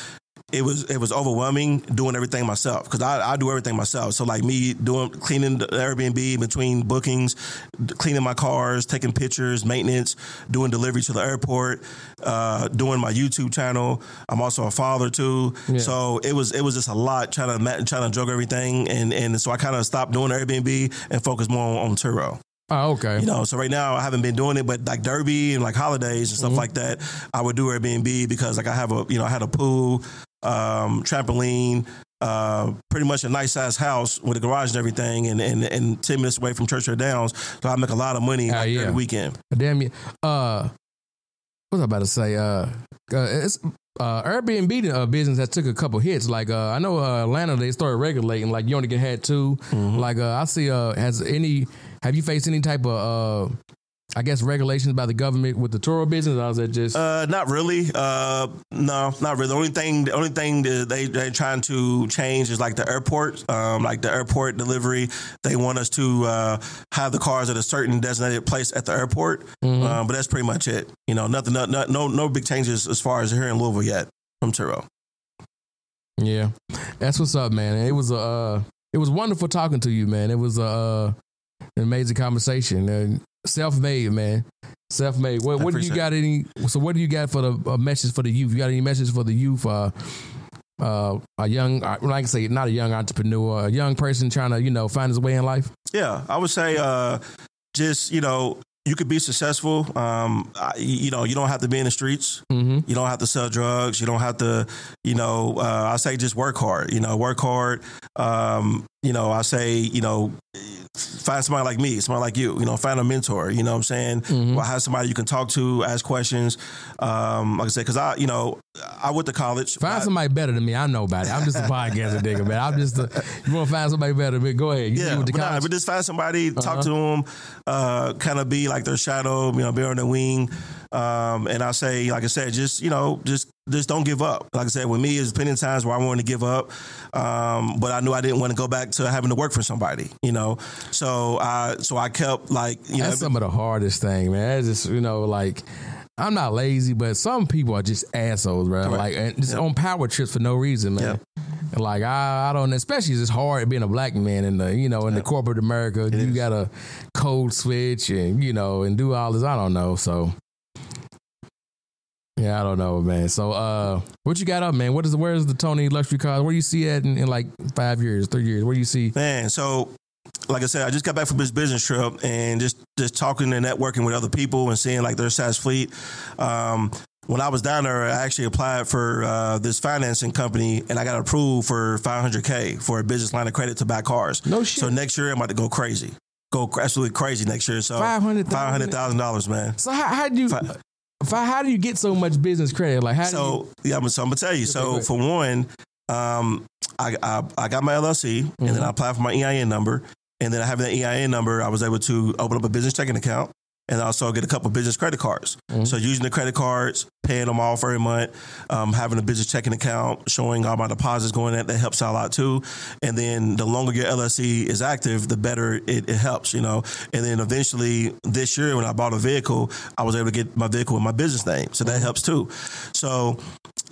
Speaker 6: it was it was overwhelming doing everything myself because I, I do everything myself. So like me doing cleaning the Airbnb between bookings, cleaning my cars, taking pictures, maintenance, doing delivery to the airport, uh, doing my YouTube channel. I'm also a father too. Yeah. So it was it was just a lot trying to trying to juggle everything, and and so I kind of stopped doing Airbnb and focused more on, on Turo.
Speaker 3: Oh, okay.
Speaker 6: You know, so right now I haven't been doing it, but like Derby and like holidays and stuff mm-hmm. like that, I would do Airbnb because like I have a, you know, I had a pool, um, trampoline, uh, pretty much a nice size house with a garage and everything, and, and, and ten minutes away from Churchill Downs. So I make a lot of money like, yeah. every weekend.
Speaker 3: Damn you. Uh, what was I about to say? Uh, uh it's uh, Airbnb uh, business that took a couple hits. Like uh, I know uh, Atlanta, they started regulating. Like you only get had two. Mm-hmm. Like uh, I see. Uh, has any have you faced any type of uh, I guess regulations by the government with the Turo business? Or is it just
Speaker 6: uh, not really? Uh, no, not really. The only thing, the only thing that they they're trying to change is like the airport, um, like the airport delivery. They want us to uh, have the cars at a certain designated place at the airport, mm-hmm. um, but that's pretty much it. You know, nothing, no, no, no big changes as far as here in Louisville yet from Turo.
Speaker 3: Yeah, that's what's up, man. It was a, uh, it was wonderful talking to you, man. It was a, uh, an amazing conversation. And self-made, man. Self-made. What, what do you got? Any? So, what do you got for the a message for the youth? You got any message for the youth? Uh, uh, a young, like I say, not a young entrepreneur, a young person trying to, you know, find his way in life.
Speaker 6: Yeah, I would say, uh, just you know, you could be successful. Um, you know, you don't have to be in the streets. Mm-hmm. You don't have to sell drugs. You don't have to, you know, uh, I say just work hard. You know, work hard. Um, you know, I say, you know, find somebody like me, somebody like you, you know, find a mentor, you know what I'm saying? Mm-hmm. Well, have somebody you can talk to, ask questions. Um, like I said, because I, you know, I went to college.
Speaker 3: Find
Speaker 6: I,
Speaker 3: somebody better than me. I know about it. I'm just a podcaster nigga, man. I'm just a, you want to find somebody better than me, go ahead. You
Speaker 6: yeah, but, nah, but just find somebody, uh-huh. talk to them, uh, kind of be like their shadow, you know, be on their wing. Um, and I say, like I said, just, you know, just, just don't give up. Like I said, with me, there's plenty of times where I wanted to give up. Um, but I knew I didn't want to go back to having to work for somebody, you know? So I, so I kept like, you
Speaker 3: That's
Speaker 6: know.
Speaker 3: That's some of the hardest thing, man. It's just, you know, like, I'm not lazy, but some people are just assholes, bro. Correct. Like, and just yep. on power trips for no reason, man. Yep. Like, I, I don't, especially it's hard being a black man in the, you know, in yep. the corporate America. It you got to code switch and, you know, and do all this. I don't know. So. Yeah, I don't know, man. So, uh, what you got up, man? What is the, where's the Tony Luxury Cars? Where do you see it in, in like five years, three years? Where do you see?
Speaker 6: Man, so like I said, I just got back from this business trip and just, just talking and networking with other people and seeing like their size fleet. Um, when I was down there, I actually applied for uh, this financing company and I got approved for five hundred K for a business line of credit to buy cars.
Speaker 3: No shit.
Speaker 6: So next year I'm about to go crazy. Go absolutely crazy next year. So five hundred thousand dollars, man.
Speaker 3: So how, how do you... Five, How do you get so much business credit? Like how? Do
Speaker 6: so
Speaker 3: you...
Speaker 6: yeah, I'm, so I'm gonna tell you. So for one, um, I, I I got my L L C, mm-hmm. and then I applied for my E I N number, and then having that E I N number, I was able to open up a business checking account, and also get a couple of business credit cards. Mm-hmm. So using the credit cards, paying them off every month, um, having a business checking account, showing all my deposits going in, that helps out a lot too. And then the longer your L L C is active, the better it, it helps, you know. And then eventually this year when I bought a vehicle, I was able to get my vehicle with my business name. So that mm-hmm. helps too. So,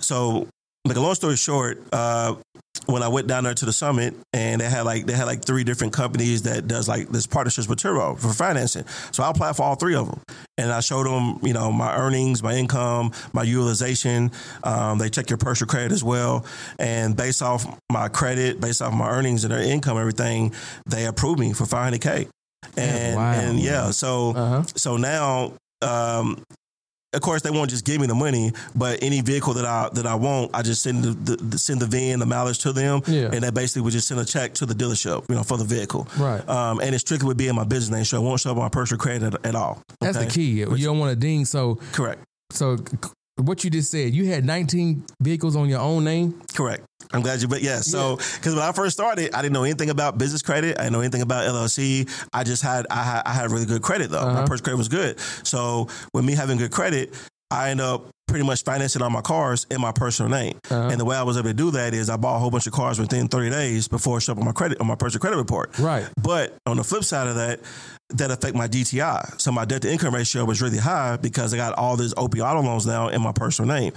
Speaker 6: so make a long story short, uh, when I went down there to the summit and they had like they had like three different companies that does like this partnerships with Turo for financing. So I applied for all three of them and I showed them, you know, my earnings, my income, my utilization. Um, they check your personal credit as well. And based off my credit, based off my earnings and their income, everything, they approved me for five hundred K. And, yeah, wow. and yeah, so, uh-huh. so now, um, of course, they won't just give me the money, but any vehicle that I that I want, I just send the, the send the V I N, the mileage to them, yeah. and that basically would just send a check to the dealership, you know, for the vehicle.
Speaker 3: Right.
Speaker 6: Um, and it strictly would be in my business name, so it won't show up on my personal credit at, at all.
Speaker 3: That's
Speaker 6: okay?
Speaker 3: the key. Which, you don't want to ding. So
Speaker 6: correct.
Speaker 3: So what you just said, you had nineteen vehicles on your own name?
Speaker 6: Correct. I'm glad you, but yeah. So, because when I first started, I didn't know anything about business credit. I didn't know anything about L L C. I just had, I had, I had really good credit though. Uh-huh. My personal credit was good. So with me having good credit, I ended up pretty much financing all my cars in my personal name. Uh-huh. And the way I was able to do that is I bought a whole bunch of cars within thirty days before it showed up on my credit, on my personal credit report.
Speaker 3: Right.
Speaker 6: But on the flip side of that, that affect my D T I. So my debt to income ratio was really high because I got all these O P auto loans now in my personal name.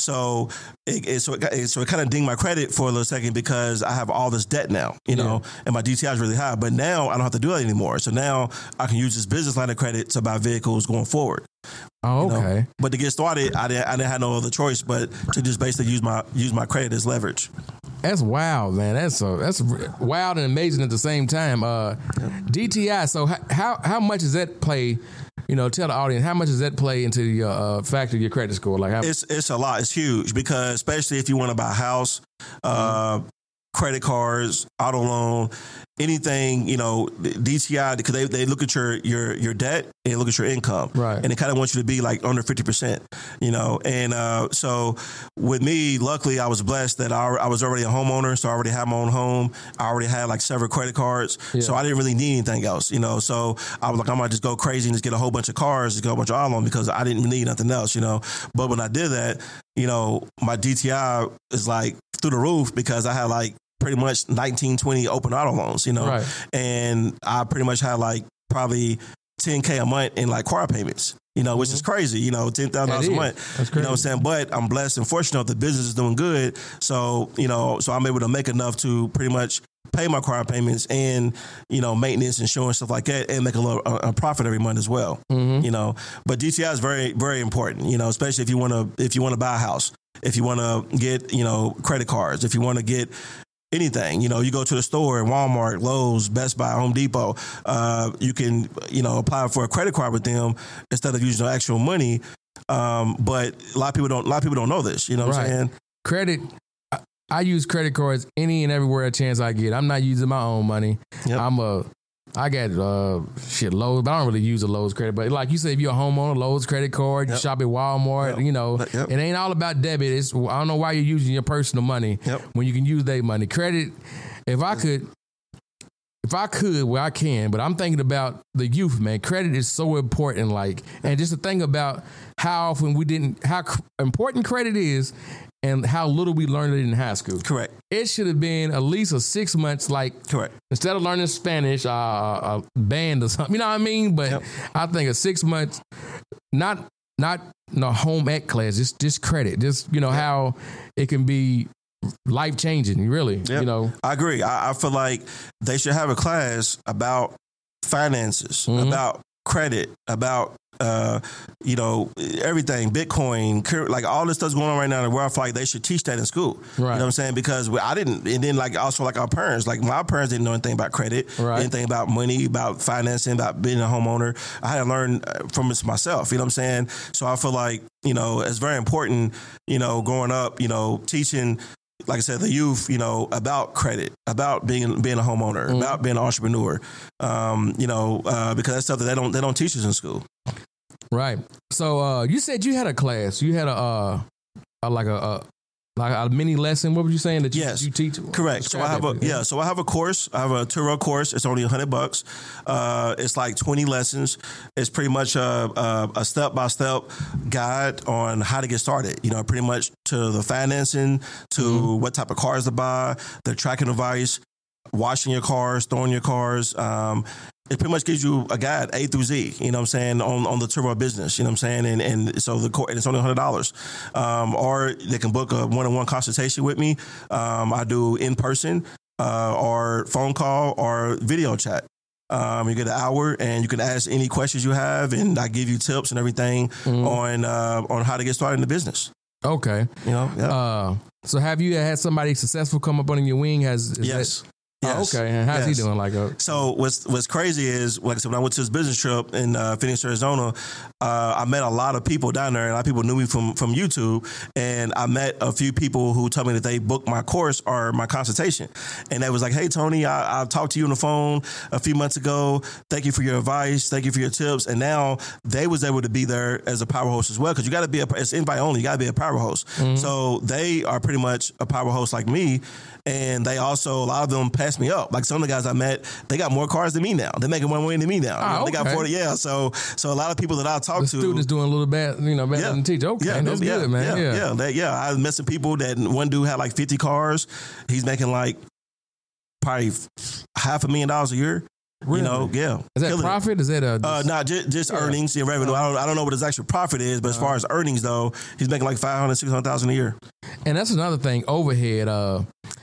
Speaker 6: So it, it so it, got, it so it kind of dinged my credit for a little second because I have all this debt now, you know, yeah. and my D T I is really high. But now I don't have to do that anymore. So now I can use this business line of credit to buy vehicles going forward.
Speaker 3: Oh, okay.
Speaker 6: You know? But to get started, I didn't, I didn't have no other choice but to just basically use my use my credit as leverage.
Speaker 3: That's wild, man. That's a, that's wild and amazing at the same time. Uh, D T I. So how how much does that play? You know, tell the audience how much does that play into your uh, factor of your credit score? Like, how-
Speaker 6: it's it's a lot. It's huge because especially if you want to buy a house, uh, mm-hmm. credit cards, auto loan, anything, you know, D T I, because they, they look at your, your, your debt and they look at your income.
Speaker 3: Right.
Speaker 6: And they kind of want you to be like under fifty percent, you know. And uh, so with me, luckily, I was blessed that I, I was already a homeowner. So I already had my own home. I already had like several credit cards. Yeah. So I didn't really need anything else, you know. So I was like, I might just go crazy and just get a whole bunch of cars, just get a whole bunch of auto loan because I didn't need nothing else, you know. But when I did that, you know, my D T I is like through the roof because I had like pretty much nineteen, twenty open auto loans, you know,
Speaker 3: right.
Speaker 6: and I pretty much had like probably ten K a month in like car payments, you know, which mm-hmm. is crazy, you know, ten thousand dollars a month,
Speaker 3: That's crazy.
Speaker 6: You know what I'm saying? But I'm blessed and fortunate the business is doing good. So, you know, so I'm able to make enough to pretty much pay my car payments and, you know, maintenance, insurance, stuff like that, and make a little a, a profit every month as well,
Speaker 3: mm-hmm.
Speaker 6: you know. But D T I is very, very important, you know, especially if you want to, if you want to buy a house, if you want to get, you know, credit cards, if you want to get anything, you know, you go to the store, Walmart, Lowe's, Best Buy, Home Depot, uh, you can, you know, apply for a credit card with them instead of using the actual money. Um, but a lot of people don't, a lot of people don't know this, you know what
Speaker 3: right.
Speaker 6: I'm saying?
Speaker 3: Credit. I, I use credit cards any and everywhere a chance I get. I'm not using my own money.
Speaker 6: Yep.
Speaker 3: I'm a, I got uh, shit Lowe's, but I don't really use a Lowe's credit. But like you said, if you're a homeowner, Lowe's credit card,
Speaker 6: yep.
Speaker 3: you shop at Walmart,
Speaker 6: yep.
Speaker 3: you know,
Speaker 6: yep.
Speaker 3: it ain't all about debit. It's I don't know why you're using your personal money
Speaker 6: yep.
Speaker 3: when you can use their money. Credit, if I could, if I could, well, I can, but I'm thinking about the youth, man. Credit is so important, like, and just to think about how often we didn't, how cr- important credit is and how little we learned it in high school.
Speaker 6: Correct.
Speaker 3: It should have been at least a six months, like,
Speaker 6: correct.
Speaker 3: Instead of learning Spanish, uh, a band or something, you know what I mean? But
Speaker 6: yep.
Speaker 3: I think a six months, not, not, no home ec class, just, just credit, just, you know, yep. how it can be life changing, really,
Speaker 6: yep.
Speaker 3: you know.
Speaker 6: I agree. I, I feel like they should have a class about finances,
Speaker 3: mm-hmm.
Speaker 6: about credit, about uh, you know, everything, Bitcoin, like all this stuff's going on right now in the world. I feel like they should teach that in school.
Speaker 3: Right.
Speaker 6: You know what I'm saying? Because I didn't, and then like also like our parents, like my parents didn't know anything about credit,
Speaker 3: right.
Speaker 6: anything about money, about financing, about being a homeowner. I had to learn from this myself. You know what I'm saying? So I feel like, you know, it's very important, you know, growing up, you know, teaching, like I said, the youth, you know, about credit, about being being a homeowner, mm-hmm. about being an entrepreneur, um, you know, uh, because that's stuff that they don't they don't teach us in school.
Speaker 3: Right. So uh, you said you had a class. You had a, uh, a like a, a like a mini lesson. What were you saying that you,
Speaker 6: yes.
Speaker 3: you teach?
Speaker 6: Correct. So I have a yeah. So I have a course. I have a Turo course. It's only a hundred bucks. Uh, it's like twenty lessons. It's pretty much a, a step by step guide on how to get started. You know, pretty much to the financing, to mm-hmm. what type of cars to buy, the tracking device, washing your cars, throwing your cars. Um, It pretty much gives you a guide, A through Z, you know what I'm saying, on, on the Turo business, you know what I'm saying? And and so the and it's only one hundred dollars. Um, or they can book a one-on-one consultation with me. Um, I do in person uh, or phone call or video chat. Um, you get an hour and you can ask any questions you have, and I give you tips and everything mm-hmm. on uh, on how to get started in the business.
Speaker 3: Okay.
Speaker 6: You know, yeah.
Speaker 3: Uh, so have you had somebody successful come up under your wing? Has is
Speaker 6: yes.
Speaker 3: That-
Speaker 6: Yes.
Speaker 3: Oh, okay. And how's
Speaker 6: yes.
Speaker 3: he doing? Like, a-
Speaker 6: so what's what's crazy is, like I said, when I went to this business trip in uh, Phoenix, Arizona, uh, I met a lot of people down there. And a lot of people knew me from from YouTube, and I met a few people who told me that they booked my course or my consultation, and they was like, "Hey, Tony, I, I talked to you on the phone a few months ago. Thank you for your advice. Thank you for your tips." And now they was able to be there as a power host as well, because you got to be a it's invite only. You got to be a power host. Mm-hmm. So they are pretty much a power host like me. And they also, a lot of them passed gas me up. Like some of the guys I met, they got more cars than me now. They're making more money than me now.
Speaker 3: Oh,
Speaker 6: You know, They got
Speaker 3: okay.
Speaker 6: forty. Yeah. So so a lot of people that I talk
Speaker 3: The
Speaker 6: to,
Speaker 3: students doing a little bad, you know, better
Speaker 6: Yeah.
Speaker 3: than teacher. Okay,
Speaker 6: yeah,
Speaker 3: that's
Speaker 6: yeah,
Speaker 3: good, man.
Speaker 6: Yeah,
Speaker 3: Yeah.
Speaker 6: yeah, That- yeah. I met some people that one dude had like fifty cars. He's making like probably half a million dollars a year.
Speaker 3: Really?
Speaker 6: You know, yeah.
Speaker 3: Is that
Speaker 6: Killing it.
Speaker 3: profit? Is that a
Speaker 6: Uh, not just, just
Speaker 3: Yeah.
Speaker 6: earnings and revenue. I don't I don't know what his actual profit is, but as far as earnings though, he's making like five hundred, six hundred thousand a year.
Speaker 3: And that's another thing, overhead. Uh,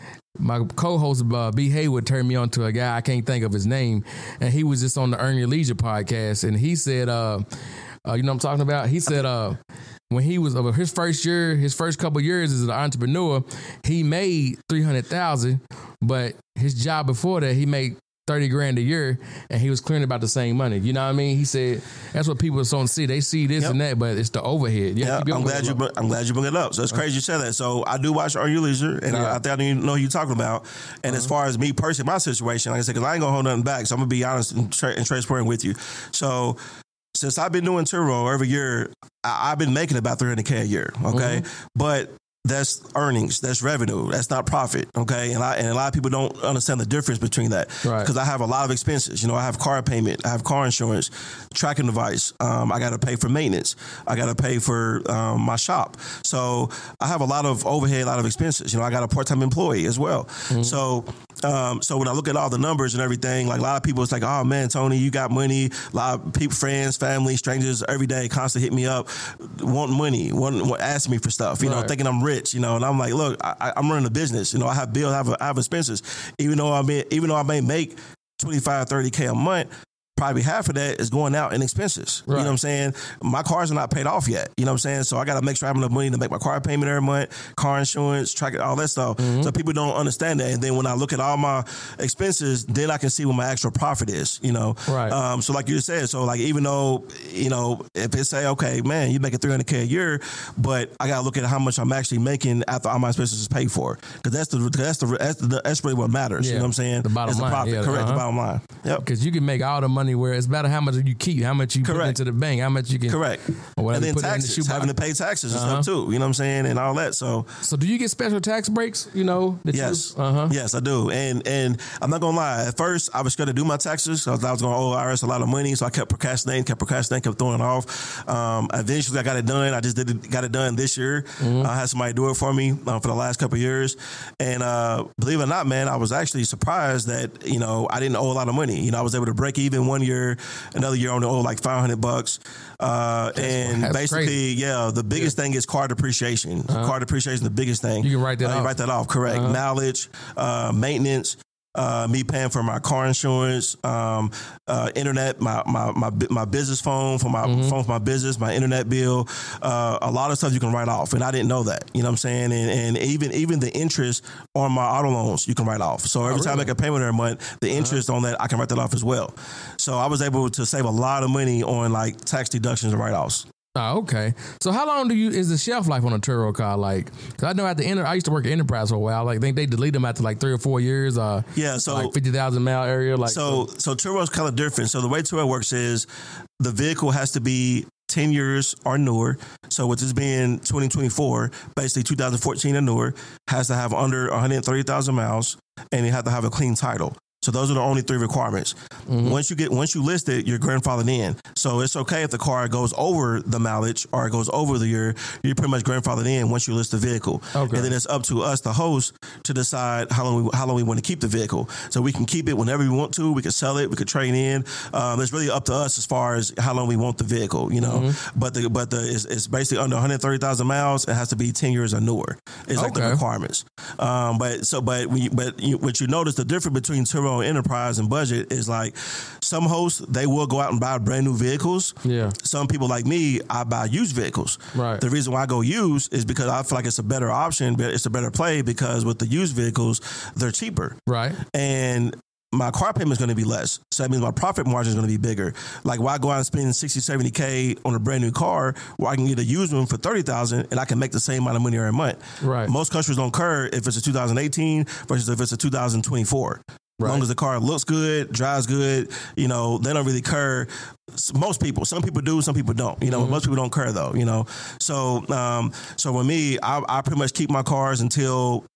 Speaker 3: my co-host uh, B. Haywood turned me on to a guy, I can't think of his name, and he was just on the Earn Your Leisure podcast, and he said, uh, uh, you know what I'm talking about? He said uh, when he was, uh, his first year, his first couple years as an entrepreneur, he made three hundred thousand dollars, but his job before that, he made thirty grand a year, and he was clearing about the same money. You know what I mean? He said that's what people are starting to see. They see this
Speaker 6: Yep.
Speaker 3: and that, but it's the overhead.
Speaker 6: Yeah, I'm glad you. br- I'm glad you bring it up. So it's crazy you said that. So I do watch Earn Your Leisure, and
Speaker 3: Yeah.
Speaker 6: I, I think I don't even know who you're talking about. And as far as me personally, my situation, like I said, because I ain't gonna hold nothing back. So I'm gonna be honest and, tra- and transparent with you. So since I've been doing Turo every year, I- I've been making about three hundred K a year. Okay, but that's earnings, that's revenue, that's not profit. Okay, and I, and a lot of people don't understand the difference between that
Speaker 3: Right.
Speaker 6: because I have a lot of expenses. You know, I have car payment, I have car insurance, tracking device. Um, I got to pay for maintenance. I got to pay for um, my shop. So I have a lot of overhead, a lot of expenses. You know, I got a part time employee as well. So. Um, so when I look at all the numbers and everything, like a lot of people, it's like, oh man, Tony, you got money. A lot of people, friends, family, strangers, every day, constantly hit me up, wanting money, wanting, want, asking me for stuff. You know,
Speaker 3: Right.
Speaker 6: thinking I'm rich. You know, and I'm like, look, I, I'm running a business. You know, I have bills, I have, I have expenses. Even though I may, even though I may make twenty-five, thirty K a month, probably half of that is going out in expenses. You know
Speaker 3: Right.
Speaker 6: what I'm saying? My cars are not paid off yet. You know what I'm saying? So I got to make sure I have enough money to make my car payment every month, car insurance, track it, all that stuff.
Speaker 3: Mm-hmm.
Speaker 6: So people don't understand that. And then when I look at all my expenses, then I can see what my actual profit is, you know?
Speaker 3: Right.
Speaker 6: Um, so like you said, so like even though, you know, if it say, okay, man, you making three hundred K a year, but I got to look at how much I'm actually making after all my expenses is paid for. Because that's the, that's the, that's the, that's really what matters.
Speaker 3: Yeah.
Speaker 6: You know what I'm saying?
Speaker 3: The bottom
Speaker 6: It's
Speaker 3: line.
Speaker 6: the profit.
Speaker 3: Yeah,
Speaker 6: Correct.
Speaker 3: uh-huh.
Speaker 6: The bottom line. Yep.
Speaker 3: Because you can make all the money where it's about how much you keep, how much you put
Speaker 6: Correct.
Speaker 3: into the bank, how much you can.
Speaker 6: Correct.
Speaker 3: Or whatever
Speaker 6: And
Speaker 3: you
Speaker 6: then
Speaker 3: put in the
Speaker 6: taxes,
Speaker 3: shoebox.
Speaker 6: having to pay taxes and
Speaker 3: Uh-huh.
Speaker 6: stuff too. You know what I'm saying? And all that. So
Speaker 3: So do you get special tax breaks? You know? that you-
Speaker 6: yes,
Speaker 3: Uh-huh.
Speaker 6: yes, I do. And and I'm not gonna lie. At first, I was scared to do my taxes. I was, I was going to owe I R S a lot of money, so I kept procrastinating, kept procrastinating, kept throwing it off. Um, eventually, I got it done. I just did it, got it done this year.
Speaker 3: Mm-hmm.
Speaker 6: I had somebody do it for me uh, for the last couple of years. And uh, believe it or not, man, I was actually surprised that you know I didn't owe a lot of money. You know, I was able to break even one year, another year I only owe like five hundred bucks. Uh, and
Speaker 3: that's
Speaker 6: basically,
Speaker 3: crazy.
Speaker 6: yeah, the biggest thing is car depreciation. Car depreciation is the biggest thing.
Speaker 3: You can write that
Speaker 6: Uh, you
Speaker 3: off.
Speaker 6: write that off, correct.
Speaker 3: Uh-huh.
Speaker 6: Mileage, uh, maintenance, uh, me paying for my car insurance, um, uh, internet, my, my my bu- my business phone for my
Speaker 3: Mm-hmm.
Speaker 6: phone for my business, my internet bill, uh, a lot of stuff you can write off, and I didn't know that. You know what I'm saying? And, and even even the interest on my auto loans you can write off. So every time I
Speaker 3: really?
Speaker 6: make a payment every month, the interest on that I can write that off as well. So I was able to save a lot of money on like tax deductions and write offs.
Speaker 3: Oh, okay. So how long do you is the shelf life on a Turo car like? Because I know at the end, I used to work at Enterprise for a while. Like, I think they delete them after like three or four years. Uh,
Speaker 6: Yeah, so
Speaker 3: like fifty thousand mile area. Like,
Speaker 6: So, so Turo's kind of different. So the way Turo works is the vehicle has to be ten years or newer. So with this being twenty twenty-four, basically two thousand fourteen or newer, has to have under one hundred thirty thousand miles, and it has to have a clean title. So those are the only three requirements.
Speaker 3: Mm-hmm.
Speaker 6: Once you get once you list it, you're grandfathered in. So it's okay if the car goes over the mileage or it goes over the year. You're pretty much grandfathered in once you list the vehicle.
Speaker 3: Okay.
Speaker 6: And then it's up to us, the host, to decide how long we how long we want to keep the vehicle. So we can keep it whenever we want to. We can sell it. We could trade in. Um, it's really up to us as far as how long we want the vehicle. You know,
Speaker 3: Mm-hmm.
Speaker 6: but the but the it's, it's basically under one hundred thirty thousand miles. It has to be ten years or newer. It's like the
Speaker 3: Okay.
Speaker 6: requirements. Um, but so but we but you, what you notice the difference between Turo and Enterprise and Budget is like some hosts they will go out and buy brand new vehicles.
Speaker 3: Yeah.
Speaker 6: Some people like me, I buy used vehicles.
Speaker 3: Right.
Speaker 6: The reason why I go used is because I feel like it's a better option, but it's a better play because with the used vehicles, they're cheaper.
Speaker 3: right.
Speaker 6: And my car payment is going to be less. So that means my profit margin is going to be bigger. Like why go out and spend sixty, seventy K on a brand new car where I can get a used one for thirty thousand and I can make the same amount of money every month.
Speaker 3: Right.
Speaker 6: Most countries don't care if it's a two thousand eighteen versus if it's a two thousand twenty-four. As
Speaker 3: Right.
Speaker 6: long as the car looks good, drives good, you know, they don't really care. S- Most people, some people do, some people don't. You know,
Speaker 3: Mm-hmm.
Speaker 6: most people don't care though. You know, so um, so with me, I, I pretty much keep my cars until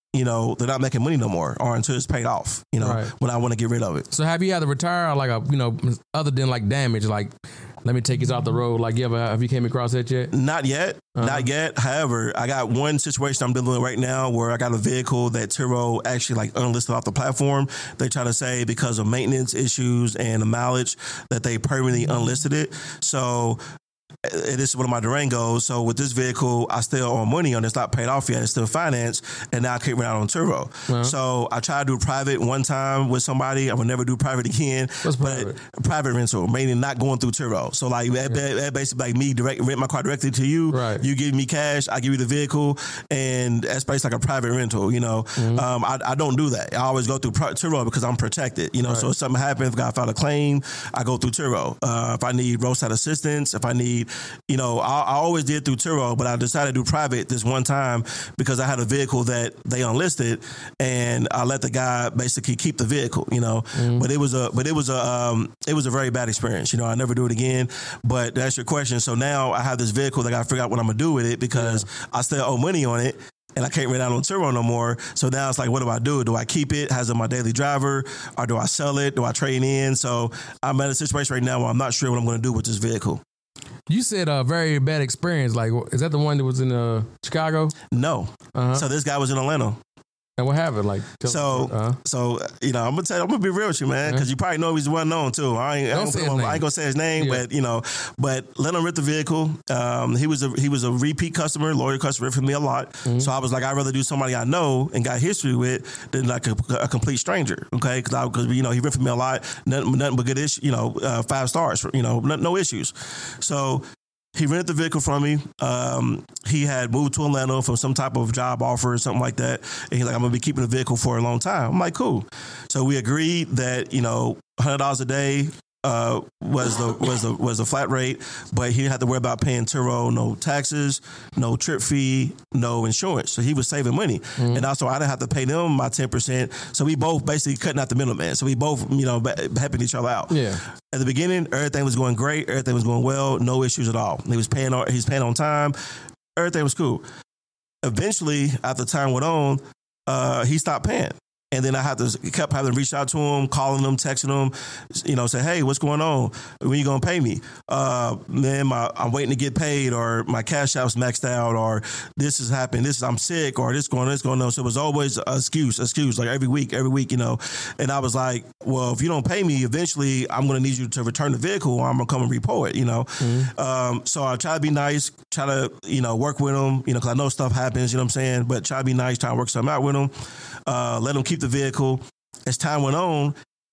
Speaker 6: you know, they're not making money no more, or until it's paid off, you know,
Speaker 3: Right.
Speaker 6: when I want to get rid of it.
Speaker 3: So have you had to retire like a, you know, other than like damage, like let me take this off the road? Like you ever, have you came across that yet?
Speaker 6: Not yet.
Speaker 3: Uh-huh.
Speaker 6: Not yet. However, I got one situation I'm dealing with right now where I got a vehicle that Turo actually like unlisted off the platform. They try to say because of maintenance issues and the mileage that they permanently unlisted it. So this is one of my Durangos. So with this vehicle, I still owe money on it. It's not paid off yet. It's still financed. And now I can't rent out on Turo.
Speaker 3: Uh-huh.
Speaker 6: So I tried to do private one time with somebody. I would never do private again.
Speaker 3: What's
Speaker 6: but
Speaker 3: private?
Speaker 6: Private rental, meaning not going through Turo. So like that, that, that basically like me direct rent my car directly to you.
Speaker 3: Right.
Speaker 6: You give me cash, I give you the vehicle, and that's basically like a private rental. You know,
Speaker 3: Mm-hmm.
Speaker 6: um, I, I don't do that. I always go through pro- Turo because I'm protected. You know,
Speaker 3: Right.
Speaker 6: so if something happens, if I file a claim, I go through Turo. Uh, if I need roadside assistance, if I need, you know, I, I always did through Turo, but I decided to do private this one time because I had a vehicle that they unlisted, and I let the guy basically keep the vehicle. You know,
Speaker 3: Mm-hmm.
Speaker 6: but it was a but it was a um, it was a very bad experience. You know, I never do it again. But that's your question. So now I have this vehicle that I figure out what I'm gonna do with it because I still owe money on it. And I can't rent out on Turo no more. So now it's like, what do I do? Do I keep it as my daily driver, or do I sell it? Do I trade in? So I'm at a situation right now where I'm not sure what I'm going to do with this vehicle.
Speaker 3: You said a very bad experience. Like, is that the one that was in uh, Chicago?
Speaker 6: No.
Speaker 3: Uh-huh.
Speaker 6: So this guy was in Atlanta.
Speaker 3: And what happened? Like, tell-
Speaker 6: So,
Speaker 3: uh-huh.
Speaker 6: so you know, I'm gonna tell you, I'm gonna be real with you, man, because you probably know he's well known too. I ain't, I
Speaker 3: Don't
Speaker 6: ain't,
Speaker 3: say
Speaker 6: gonna,
Speaker 3: his
Speaker 6: put him on- I
Speaker 3: name.
Speaker 6: ain't gonna say his name,
Speaker 3: Yeah.
Speaker 6: but you know, but let him rent the vehicle. Um, he was a he was a repeat customer, loyal customer for me a lot.
Speaker 3: Mm-hmm.
Speaker 6: So I was like, I'd rather do somebody I know and got history with than like a, a complete stranger. Okay, because because you know he rented for me a lot, nothing, nothing but good ish, you know, uh, five stars, you know, no, no issues. So. He rented the vehicle from me. Um, he had moved to Atlanta from some type of job offer or something like that. And he's like, I'm going to be keeping the vehicle for a long time. I'm like, cool. So we agreed that, you know, one hundred dollars a day uh, was the was the was the flat rate, but he didn't have to worry about paying Turo, no taxes, no trip fee, no insurance. So he was saving money,
Speaker 3: Mm-hmm.
Speaker 6: and also I didn't have to pay them my ten percent. So we both basically cutting out the middleman. So we both, you know, helping each other out.
Speaker 3: Yeah.
Speaker 6: At the beginning, everything was going great. Everything was going well. No issues at all. He was paying. He's paying on time. Everything was cool. Eventually, after time went on, uh, he stopped paying. And then I had to kept having to reach out to him, calling him, texting him, you know, say, hey, what's going on? When you gonna pay me? Uh, man, my, I'm waiting to get paid, or my cash app's maxed out, or this has happened, this is I'm sick, or this going, this going on. So it was always an excuse, excuse, like every week, every week, you know. And I was like, well, if you don't pay me, eventually I'm gonna need you to return the vehicle, or I'm gonna come and repo it, you know. Mm-hmm. Um, so I try to be nice, try to, you know, work with him, you know, because I know stuff happens, you know what I'm saying. But try to be nice, try to work something out with him. Uh, let him keep the vehicle. As time went on,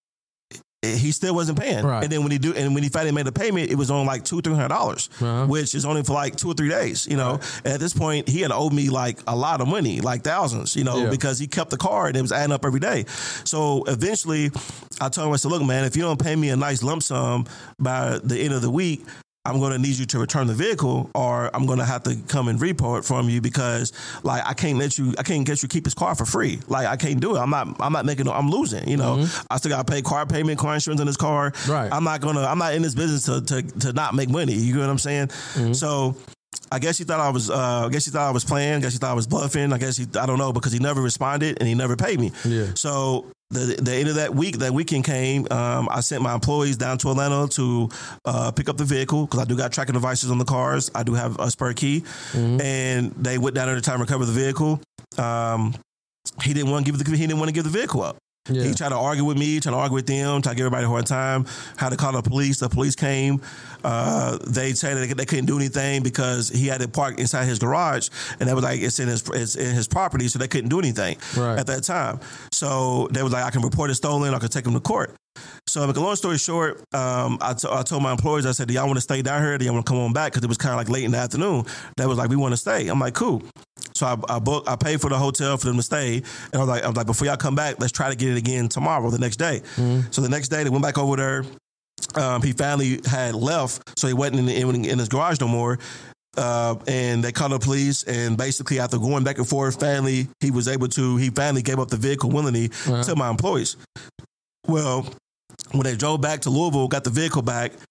Speaker 6: he still wasn't paying.
Speaker 3: Right.
Speaker 6: And then when he do, and when he finally made a payment, it was on like two, three hundred dollars,
Speaker 3: Uh-huh.
Speaker 6: which is only for like two or three days. You know, and at this point, he had owed me like a lot of money, like thousands. You know,
Speaker 3: Yeah.
Speaker 6: because he kept the car and it was adding up every day. So eventually, I told him, I said, "Look, man, if you don't pay me a nice lump sum by the end of the week, I'm going to need you to return the vehicle, or I'm going to have to come and repo it from you, because like I can't let you, I can't get you to keep his car for free. Like I can't do it. I'm not, I'm not making, I'm losing. You know, mm-hmm. I still got to pay car payment, car insurance on this car.
Speaker 3: Right.
Speaker 6: I'm not gonna, I'm not in this business to to to not make money. You get what I'm saying? Mm-hmm. So. I guess he thought I was. Uh, I guess he thought I was playing. I guess he thought I was bluffing. I guess he. I don't know, because he never responded and he never paid me.
Speaker 3: Yeah.
Speaker 6: So the the end of that week, that weekend came. Um, I sent my employees down to Atlanta to uh, pick up the vehicle, because I do got tracking devices on the cars. I do have a spare key, mm-hmm. and they went down there to try and recover the vehicle. Um, he didn't want to give the. He didn't want to give the vehicle up. Yeah. He tried to argue with me, trying to argue with them, try to give everybody a hard time. Had to call the police. The police came. Uh, they said that they couldn't do anything because he had it parked inside his garage, and they was like, it's in his it's in his property, so they couldn't do anything
Speaker 3: right.
Speaker 6: at that time. So they was like, I can report it stolen, I can take him to court. So, make a long story short, um, I, t- I told my employees, I said, do y'all want to stay down here? Do y'all want to come on back? Because it was kind of like late in the afternoon. They was like, we want to stay. I'm like, cool. So I, I booked, I paid for the hotel for them to stay. And I was like, I was like, before y'all come back, let's try to get it again tomorrow, the next day. Mm-hmm. So the next day, they went back over there. Um, he finally had left, so he wasn't in, in, in his garage no more. Uh, and they called the police, and basically after going back and forth, finally he was able to, he finally gave up the vehicle willingly uh-huh. to my employees. Well, when they drove back to Louisville, got the vehicle back,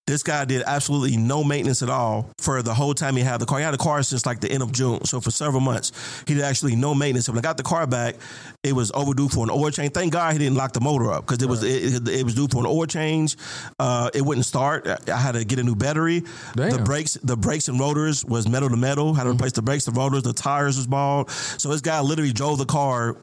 Speaker 6: This guy did absolutely no maintenance at all for the whole time he had the car. He had the car since like the end of June. So for several months, he did actually no maintenance. When I got the car back, it was overdue for an oil change. Thank God he didn't lock the motor up because it was it, it was due for an oil change. Uh, it wouldn't start. I had to get a new battery.
Speaker 3: Damn.
Speaker 6: The brakes, the brakes and rotors was metal to metal. Had to replace the brakes, the rotors, the tires was bald. So this guy literally drove the car.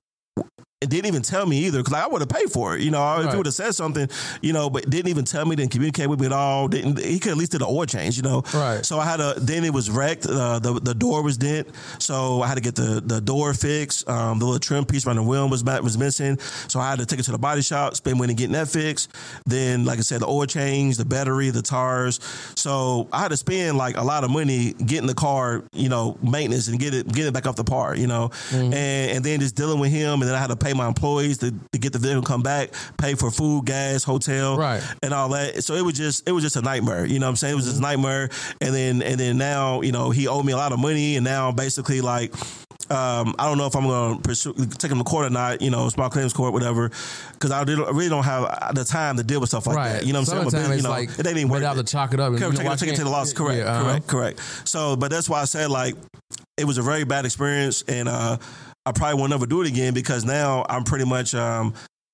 Speaker 6: It didn't even tell me either because like, I would have paid for it, you know. Right. If he would have said something, you know, but didn't even tell me, didn't communicate with me at all. Didn't he could at least did an oil change, you know.
Speaker 3: Right.
Speaker 6: So I had a then it was wrecked. Uh, the the door was dent, so I had to get the, the door fixed. Um, the little trim piece around the wheel was was missing, so I had to take it to the body shop, spend money getting that fixed. Then, like I said, the oil change, the battery, the tires. So I had to spend like a lot of money getting the car, you know, maintenance and get it get it back off the par, you know, mm-hmm. and and then just dealing with him, and then I had to pay my employees to, to get the vehicle, come back, pay for food, gas, hotel,
Speaker 3: right,
Speaker 6: and all that. So it was just it was just a nightmare. You know what I'm saying? It was just a nightmare. And then and then now, you know, he owed me a lot of money, and now basically like um, I don't know if I'm going to pursue take him to court or not. You know, small claims court, whatever, because I really don't have the time to deal with stuff like
Speaker 3: right.
Speaker 6: that. You know what I'm saying?
Speaker 3: It's
Speaker 6: you know,
Speaker 3: like
Speaker 6: it ain't even worth
Speaker 3: it. To chalk it up and
Speaker 6: correct,
Speaker 3: you know,
Speaker 6: take, take it to the loss. Correct,
Speaker 3: yeah, uh-huh.
Speaker 6: correct, correct. So, but that's why I said like it was a very bad experience, and uh, I probably won't never do it again because now I'm pretty much um,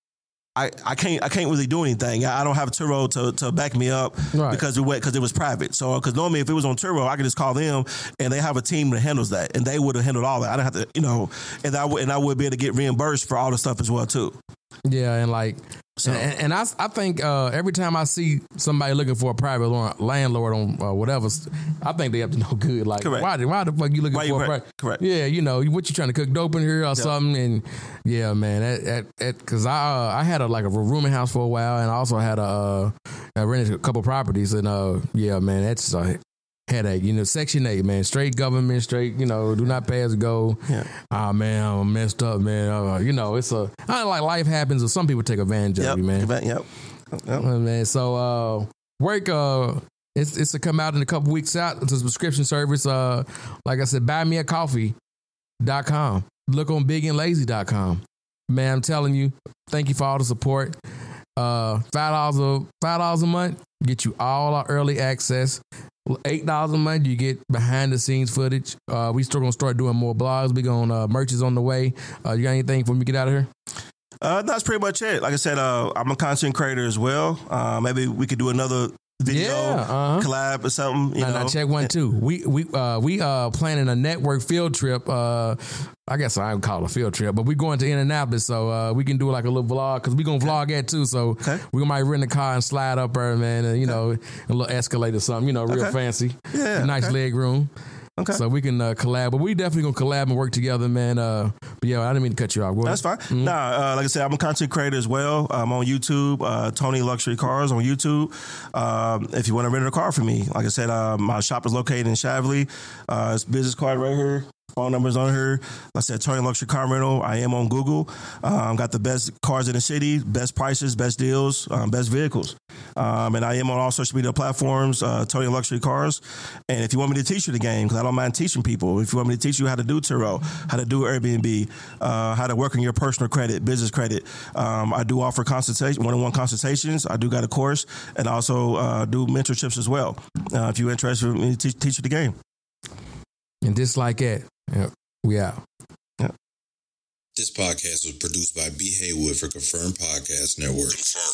Speaker 6: I, I can't I can't really do anything. I don't have Turo to, to back me up
Speaker 3: right. because
Speaker 6: it went because it was private. So because normally if it was on Turo, I could just call them and they have a team that handles that, and they would have handled all that. I don't have to, you know, and I would and I would be able to get reimbursed for all the stuff as well too.
Speaker 3: Yeah, and like, so. and, and I, I think uh, every time I see somebody looking for a private landlord on uh, whatever, I think they have to know good. Like,
Speaker 6: correct.
Speaker 3: why, why the fuck you looking
Speaker 6: why
Speaker 3: for
Speaker 6: you
Speaker 3: a
Speaker 6: correct.
Speaker 3: private?
Speaker 6: Correct.
Speaker 3: Yeah, you know, what you trying to cook dope in here or yep. something? And yeah, man, that, that, because I uh, I had a like a rooming house for a while, and I also had a uh, I rented a couple properties, and uh, yeah, man, that's a headache. You know, Section eight, man, straight government, straight. You know, do not pass go.
Speaker 6: Yeah.
Speaker 3: Ah, man, I'm messed up, man. Uh, you know, it's a I don't like life happens, or some people take advantage
Speaker 6: yep.
Speaker 3: of you, man.
Speaker 6: Yep. Yep.
Speaker 3: Oh, man, so uh, work. Uh, it's it's to come out in a couple weeks out. It's a subscription service. Uh, like I said, buy me a coffee dot com. Look on big and lazy dot com. Man, I'm telling you, thank you for all the support. Uh, five dollars a five dollars a month get you all our early access. Eight dollars a month, you get behind the scenes footage. Uh, we still gonna start doing more blogs. We gonna uh, merch is on the way. Uh, you got anything for me to get out of here?
Speaker 6: Uh, that's pretty much it. Like I said, uh, I'm a content creator as well. Uh, maybe we could do another video
Speaker 3: yeah, uh-huh.
Speaker 6: collab or something. You
Speaker 3: now,
Speaker 6: know,
Speaker 3: now check one too. We we uh, we uh planning a network field trip. Uh, I guess I would call it a field trip, but we going to Indianapolis, so uh, we can do like a little vlog because we gonna vlog that too. So
Speaker 6: okay.
Speaker 3: we might rent a car and slide up there, man. And, you know, a little Escalade or something. You know, real
Speaker 6: okay.
Speaker 3: fancy.
Speaker 6: Yeah,
Speaker 3: nice
Speaker 6: okay.
Speaker 3: leg room.
Speaker 6: Okay.
Speaker 3: So we can uh, collab, but we definitely gonna collab and work together, man. Uh, but yeah, I didn't mean to cut you off. Go
Speaker 6: That's fine.
Speaker 3: Mm-hmm.
Speaker 6: Nah, uh, like I said, I'm a content creator as well. I'm on YouTube, uh, Tony Luxury Cars on YouTube. Um, if you want to rent a car for me, like I said, uh, my shop is located in Shavely. Uh, it's business card right here. Phone numbers on here. Like I said, Tony Luxury Car Rental. I am on Google. Um, got the best cars in the city, best prices, best deals, um, best vehicles. Um, and I am on all social media platforms, uh, Tony Luxury Cars. And if you want me to teach you the game, because I don't mind teaching people, if you want me to teach you how to do Turo, how to do Airbnb, uh, how to work on your personal credit, business credit, um, I do offer consultation, one-on-one consultations. I do got a course, and also uh, do mentorships as well. Uh, if you're interested in me to teach, teach you the game.
Speaker 3: And just like that, yep, we out.
Speaker 6: Yep.
Speaker 1: This podcast was produced by B. Haywood for Confirmed Podcast Network.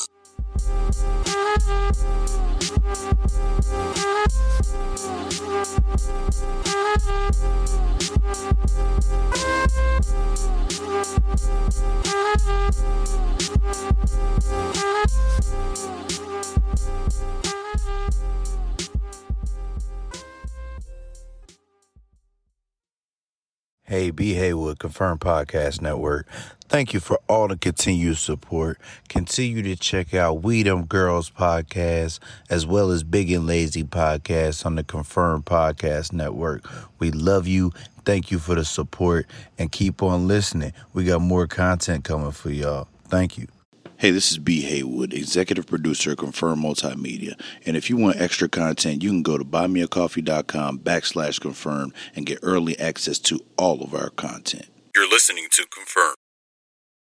Speaker 1: Hey, B. Haywood, Confirmed Podcast Network. Thank you for all the continued support. Continue to check out We Them Girls podcast as well as Big and Lazy podcast on the Confirmed Podcast Network. We love you. Thank you for the support and keep on listening. We got more content coming for y'all. Thank you. Hey, this is B. Haywood, executive producer of Confirm Multimedia. And if you want extra content, you can go to buymeacoffee.com backslash confirm and get early access to all of our content. You're listening to Confirm.